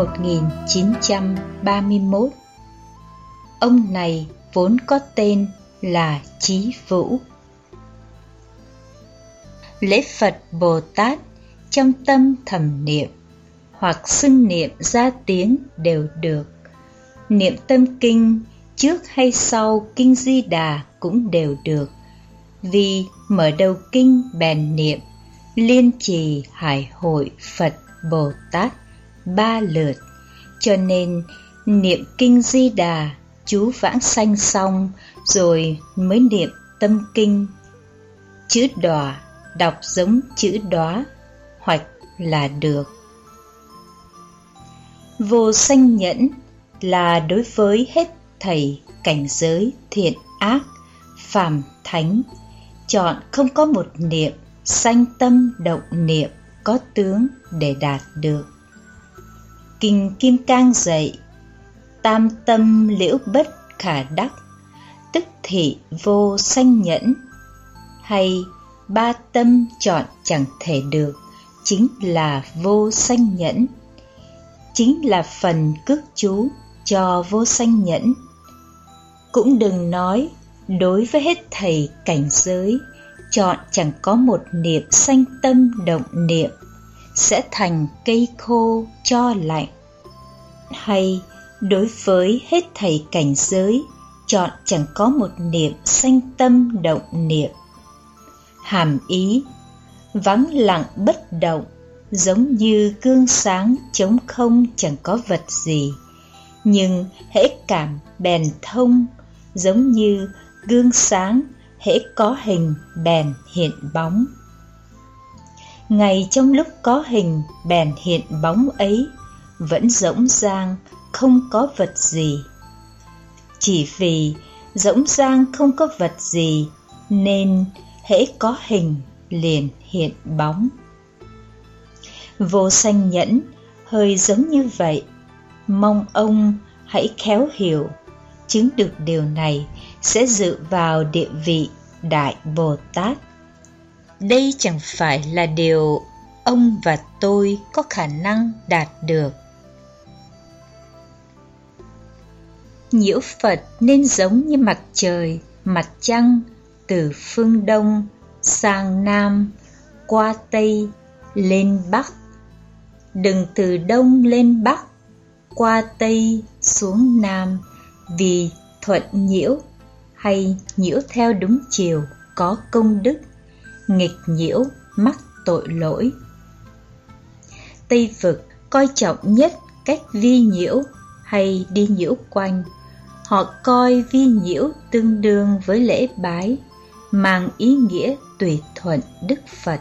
1931. Ông này vốn có tên là Chí Vũ. Lễ Phật Bồ Tát trong tâm thầm niệm, hoặc xưng niệm ra tiếng đều được. Niệm tâm kinh trước hay sau kinh Di Đà cũng đều được, vì mở đầu kinh bèn niệm liên trì hải hội Phật Bồ Tát 3 lượt, cho nên niệm kinh Di Đà chú vãng sanh xong rồi mới niệm tâm kinh. Chữ đọa đọc giống chữ đóa, hoặc là được. Vô sanh nhẫn là đối với hết thảy cảnh giới thiện ác, phàm thánh, chọn không có một niệm sanh tâm động niệm có tướng để đạt được. Kinh Kim Cang dạy: tam tâm liễu bất khả đắc, tức thị vô sanh nhẫn. Hay ba tâm chọn chẳng thể được, chính là vô sanh nhẫn, chính là phần cước chú cho vô sanh nhẫn. Cũng đừng nói đối với hết thảy cảnh giới, chọn chẳng có một niệm sanh tâm động niệm, sẽ thành cây khô cho lạnh. Hay đối với hết thảy cảnh giới, chọn chẳng có một niệm sanh tâm động niệm. Hàm ý vắng lặng bất động, giống như gương sáng trống không chẳng có vật gì, nhưng hễ cảm bèn thông, giống như gương sáng hễ có hình bèn hiện bóng. Ngay trong lúc có hình bèn hiện bóng ấy, vẫn rỗng rang không có vật gì. Chỉ vì rỗng rang không có vật gì, nên hễ có hình liền hiện bóng. Vô sanh nhẫn hơi giống như vậy, mong ông hãy khéo hiểu. Chứng được điều này sẽ dự vào địa vị Đại Bồ Tát. Đây chẳng phải là điều ông và tôi có khả năng đạt được. Nhiễu Phật nên giống như mặt trời, mặt trăng, từ phương Đông sang Nam, qua Tây, lên Bắc. đừng từ đông lên bắc, qua tây xuống nam, vì thuận nhiễu hay nhiễu theo đúng chiều có công đức, nghịch nhiễu mắc tội lỗi. Tây vực coi trọng nhất cách vi nhiễu hay đi nhiễu quanh. Họ coi vi nhiễu tương đương với lễ bái, mang ý nghĩa tùy thuận Đức Phật.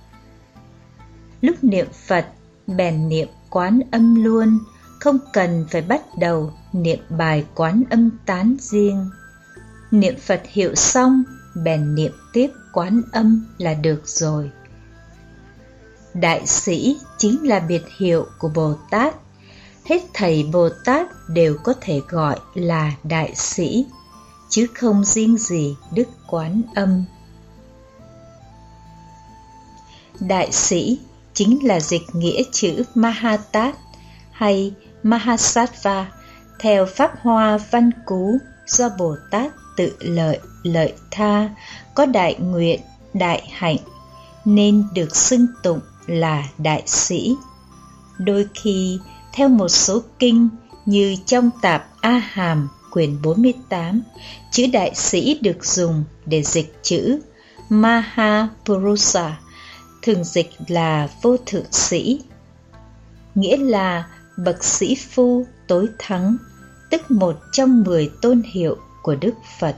Lúc niệm Phật, bèn niệm Quán Âm luôn, không cần phải bắt đầu niệm bài Quán Âm tán riêng. Niệm Phật hiệu xong, bèn niệm tiếp Quán Âm là được rồi. Đại sĩ chính là biệt hiệu của Bồ Tát. Hết thầy Bồ Tát đều có thể gọi là đại sĩ, chứ không riêng gì Đức Quán Âm. Đại sĩ chính là dịch nghĩa chữ Mahatát hay Mahasattva theo Pháp Hoa Văn Cú do Bồ Tát tự lợi, lợi tha, có đại nguyện, đại hạnh, nên được xưng tụng là đại sĩ. Đôi khi, theo một số kinh như trong Tạp A Hàm quyển 48, chữ đại sĩ được dùng để dịch chữ Mahapurusa, thường dịch là vô thượng sĩ, nghĩa là bậc sĩ phu tối thắng, tức một trong 10 tôn hiệu của Đức Phật.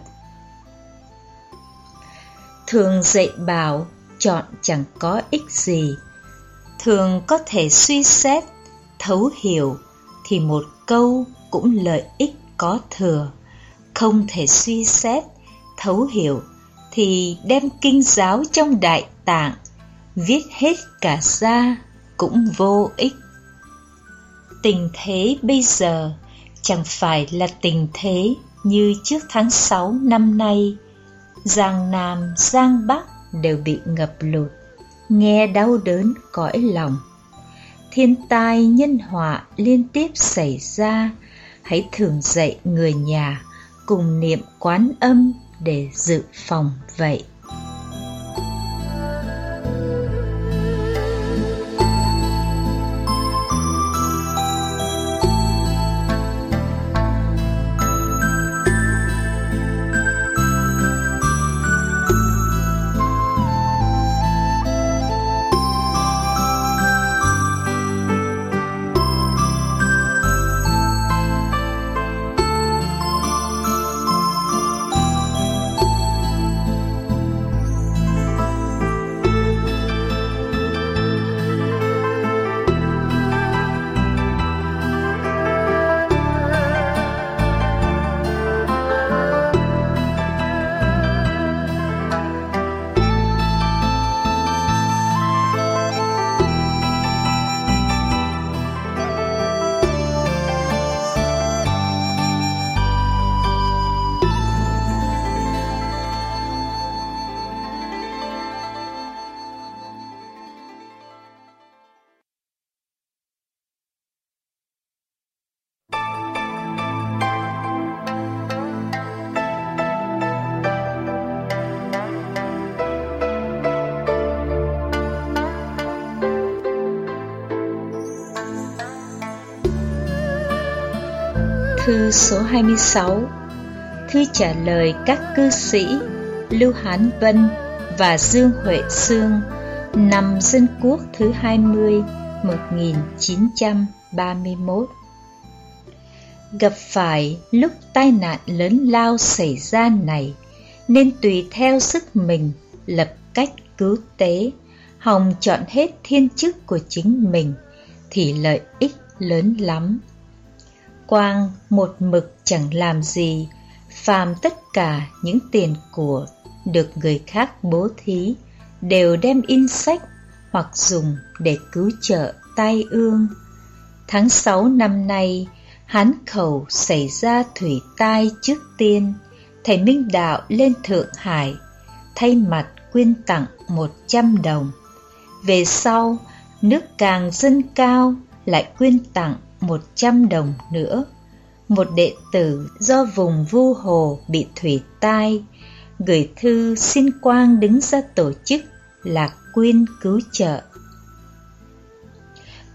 Thường dạy bảo chọn chẳng có ích gì, thường có thể suy xét, thấu hiểu thì một câu cũng lợi ích có thừa, không thể suy xét, thấu hiểu thì đem kinh giáo trong Đại Tạng viết hết cả ra cũng vô ích. Tình thế bây giờ chẳng phải là tình thế như trước tháng 6 năm nay. Giang Nam, Giang Bắc đều bị ngập lụt, nghe đau đớn cõi lòng. Thiên tai nhân họa liên tiếp xảy ra, hãy thường dạy người nhà cùng niệm Quán Âm để dự phòng vậy. Thư số 26. Thư trả lời các cư sĩ Lưu Hán Vân và Dương Huệ Sương năm Dân Quốc thứ 20, 1931. Gặp phải lúc tai nạn lớn lao xảy ra này, nên tùy theo sức mình lập cách cứu tế, hòng chọn hết thiên chức của chính mình, thì lợi ích lớn lắm. Quang một mực chẳng làm gì, phàm tất cả những tiền của được người khác bố thí đều đem in sách hoặc dùng để cứu trợ tai ương. Tháng 6 năm nay, Hán Khẩu xảy ra thủy tai trước tiên, thầy Minh Đạo lên Thượng Hải, thay mặt quyên tặng 100 đồng. Về sau, nước càng dâng cao, lại quyên tặng 100 đồng nữa. Một đệ tử do vùng Vu Hồ bị thủy tai, gửi thư xin Quang đứng ra tổ chức lạc quyên cứu trợ.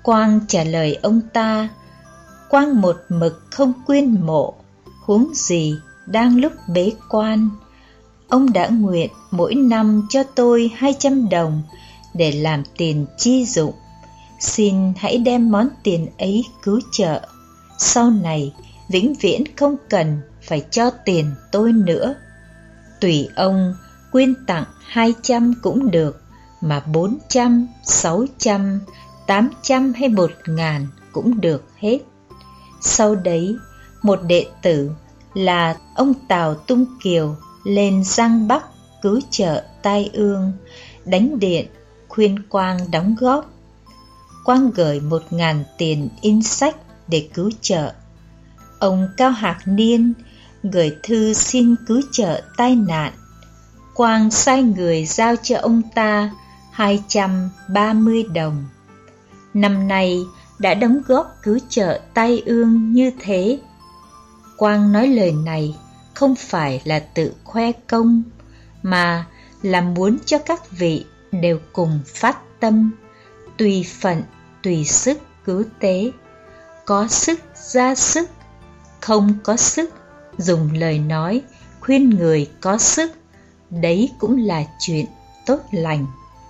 Quang trả lời ông ta, Quang một mực không quyên mộ, huống gì đang lúc bế quan. Ông đã nguyện mỗi năm cho tôi 200 đồng để làm tiền chi dụng. Xin hãy đem món tiền ấy cứu trợ. Sau này vĩnh viễn không cần phải cho tiền tôi nữa. Tùy ông quyên tặng 200 cũng được, mà 400, 600, 800 hay 1.000 cũng được hết. Sau đấy, một đệ tử là ông Tào Tung Kiều lên Giang Bắc cứu trợ tai ương, đánh điện khuyên Quang đóng góp. Quang gửi 1.000 tiền in sách để cứu trợ. Ông Cao Hạc Niên gửi thư xin cứu trợ tai nạn. Quang sai người giao cho ông ta 230 đồng. Năm nay đã đóng góp cứu trợ tai ương như thế. Quang nói lời này không phải là tự khoe công, mà là muốn cho các vị đều cùng phát tâm, tùy phận, tùy sức cứu tế. Có sức ra sức, không có sức dùng lời nói khuyên người có sức, đấy cũng là chuyện tốt lành.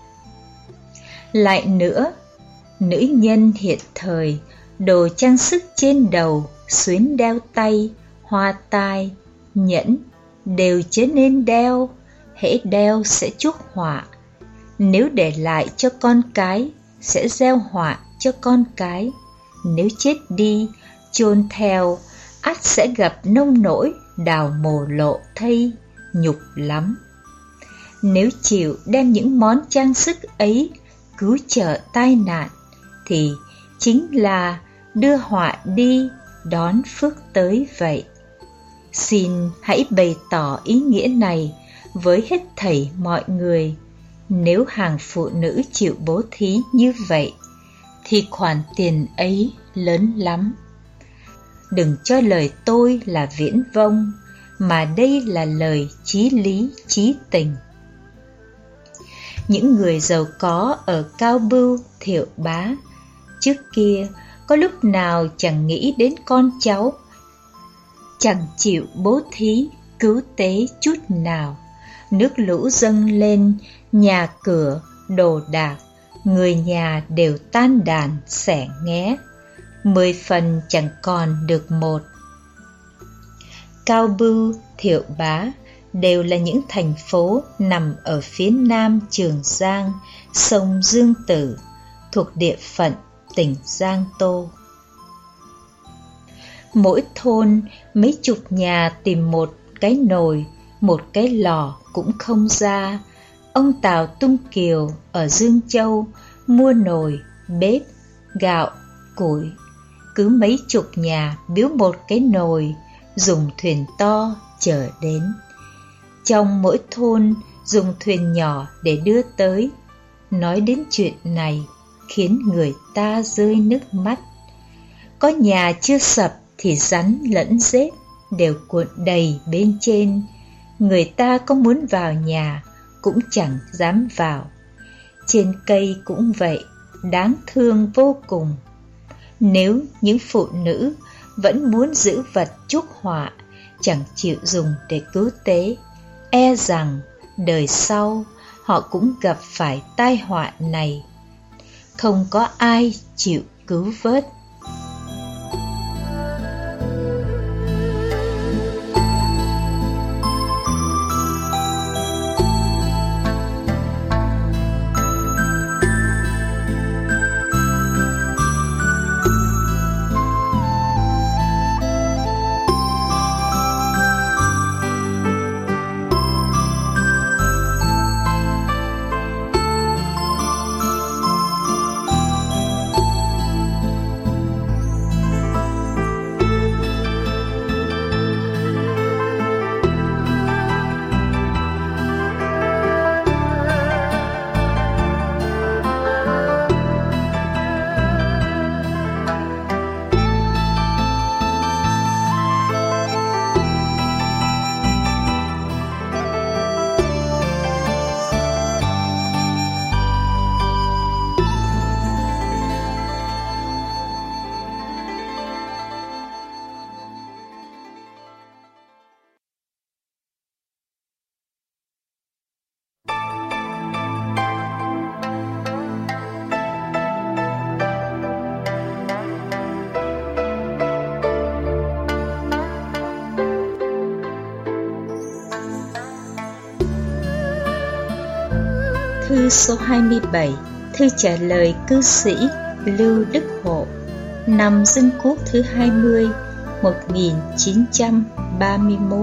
Lại nữa, nữ nhân hiện thời đồ trang sức trên đầu, xuyến đeo tay, hoa tai, nhẫn đều chớ nên đeo, hễ đeo sẽ chuốc họa. Nếu để lại cho con cái sẽ gieo họa cho con cái. Nếu chết đi, chôn theo, ắt sẽ gặp nông nỗi đào mồ lộ thây, nhục lắm. Nếu chịu đem những món trang sức ấy cứu trợ tai nạn, thì chính là đưa họa đi, đón phước tới vậy. Xin hãy bày tỏ ý nghĩa này với hết thảy mọi người. Nếu hàng phụ nữ chịu bố thí như vậy, thì khoản tiền ấy lớn lắm. Đừng cho lời tôi là viễn vông, mà đây là lời chí lý chí tình. Những người giàu có ở Cao Bưu, Thiệu Bá trước kia có lúc nào chẳng nghĩ đến con cháu, chẳng chịu bố thí cứu tế chút nào. Nước lũ dâng lên, nhà cửa, đồ đạc, người nhà đều tan đàn xẻ nghé, 10 phần chẳng còn được một. Cao Bưu, Thiệu Bá đều là những thành phố nằm ở phía nam Trường Giang, sông Dương Tử, thuộc địa phận tỉnh Giang Tô. Mỗi thôn mấy chục nhà tìm một cái nồi, một cái lò cũng không ra. Ông Tào Tung Kiều ở Dương Châu mua nồi, bếp, gạo, củi. Cứ mấy chục nhà biếu một cái nồi, dùng thuyền to chở đến. Trong mỗi thôn dùng thuyền nhỏ để đưa tới. Nói đến chuyện này khiến người ta rơi nước mắt. Có nhà chưa sập thì rắn lẫn rết đều cuộn đầy bên trên. Người ta có muốn vào nhà cũng chẳng dám vào. Trên cây cũng vậy, đáng thương vô cùng. Nếu những phụ nữ vẫn muốn giữ vật chuốc họa, chẳng chịu dùng để cứu tế, e rằng đời sau họ cũng gặp phải tai họa này. Không có ai chịu cứu vớt. thư số 27, thư trả lời cư sĩ Lưu Đức Hộ, năm Dân Quốc thứ 20, 1931.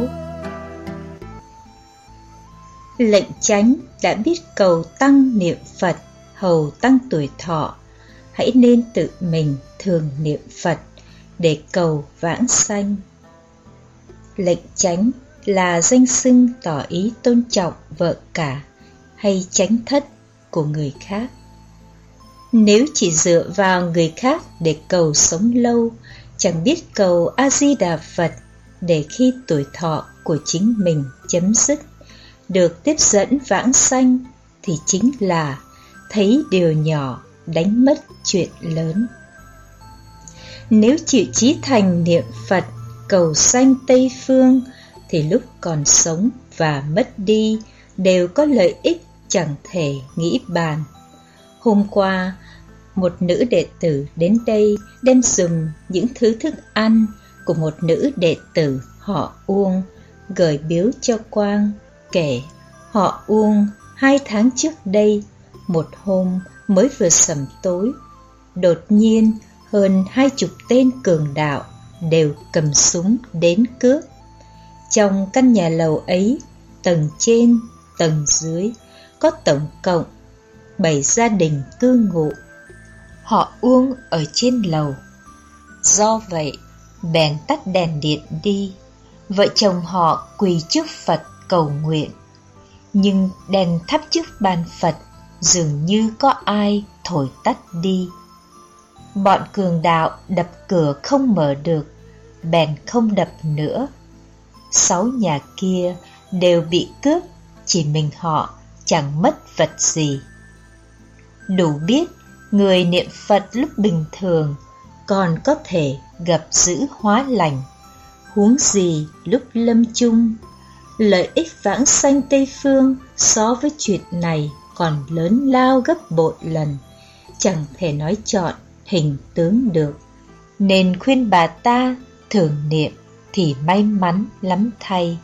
Lệnh Chánh đã biết cầu tăng niệm Phật, hầu tăng tuổi thọ, hãy nên tự mình thường niệm Phật để cầu vãng sanh. Lệnh Chánh là danh xưng tỏ ý tôn trọng vợ cả hay chánh thất của người khác. Nếu chỉ dựa vào người khác để cầu sống lâu, chẳng biết cầu A-di-đà Phật để khi tuổi thọ của chính mình chấm dứt, được tiếp dẫn vãng sanh, thì chính là thấy điều nhỏ đánh mất chuyện lớn. Nếu chịu chí thành niệm Phật cầu sanh Tây Phương, thì lúc còn sống và mất đi đều có lợi ích chẳng thể nghĩ bàn. Hôm qua, một nữ đệ tử đến đây đem dùng những thứ thức ăn của một nữ đệ tử họ Uông gửi biếu cho Quang, kể họ Uông 2 tháng trước đây, một hôm mới vừa sẩm tối, đột nhiên hơn 20 tên cường đạo đều cầm súng đến cướp. Trong căn nhà lầu ấy, tầng trên, tầng dưới có tổng cộng 7 gia đình cư ngụ. Họ Uông ở trên lầu. Do vậy, bèn tắt đèn điện đi. Vợ chồng họ quỳ trước Phật cầu nguyện. Nhưng đèn thắp trước bàn Phật dường như có ai thổi tắt đi. Bọn cường đạo đập cửa không mở được, bèn không đập nữa. 6 nhà kia đều bị cướp, chỉ mình họ chẳng mất vật gì. Đủ biết người niệm Phật lúc bình thường còn có thể gặp dữ hóa lành, huống gì lúc lâm chung. Lợi ích vãng sanh Tây Phương so với chuyện này còn lớn lao gấp bội lần, chẳng thể nói trọn hình tướng được. Nên khuyên bà ta thường niệm thì may mắn lắm thay.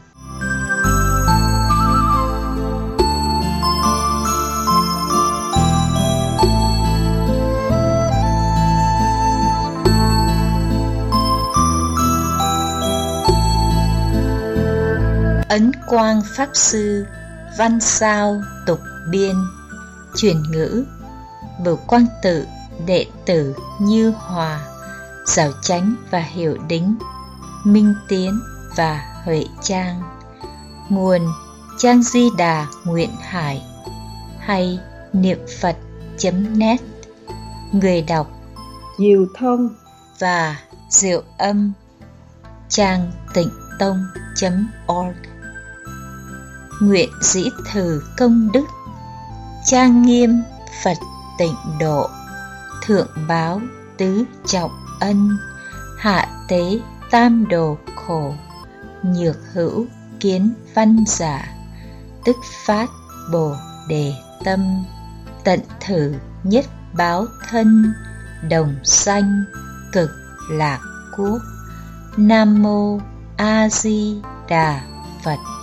Ấn Quang Pháp Sư, văn sao tục biên, truyền ngữ. Bửu Quang Tự, đệ tử Như Hòa, Giáo Chánh và Hiểu Đính, Minh Tiến và Huệ Trang. Nguồn Trang Di Đà Nguyện Hải hay niệm Phật.net. Người đọc Diệu Thông và Diệu Âm. Trang Tịnh Tông.org. Nguyện dĩ thử công đức, trang nghiêm Phật tịnh độ, thượng báo tứ trọng ân, hạ tế tam đồ khổ, nhược hữu kiến văn giả, tức phát bồ đề tâm, tận thử nhất báo thân, đồng sanh cực lạc quốc. Nam mô A Di Đà Phật.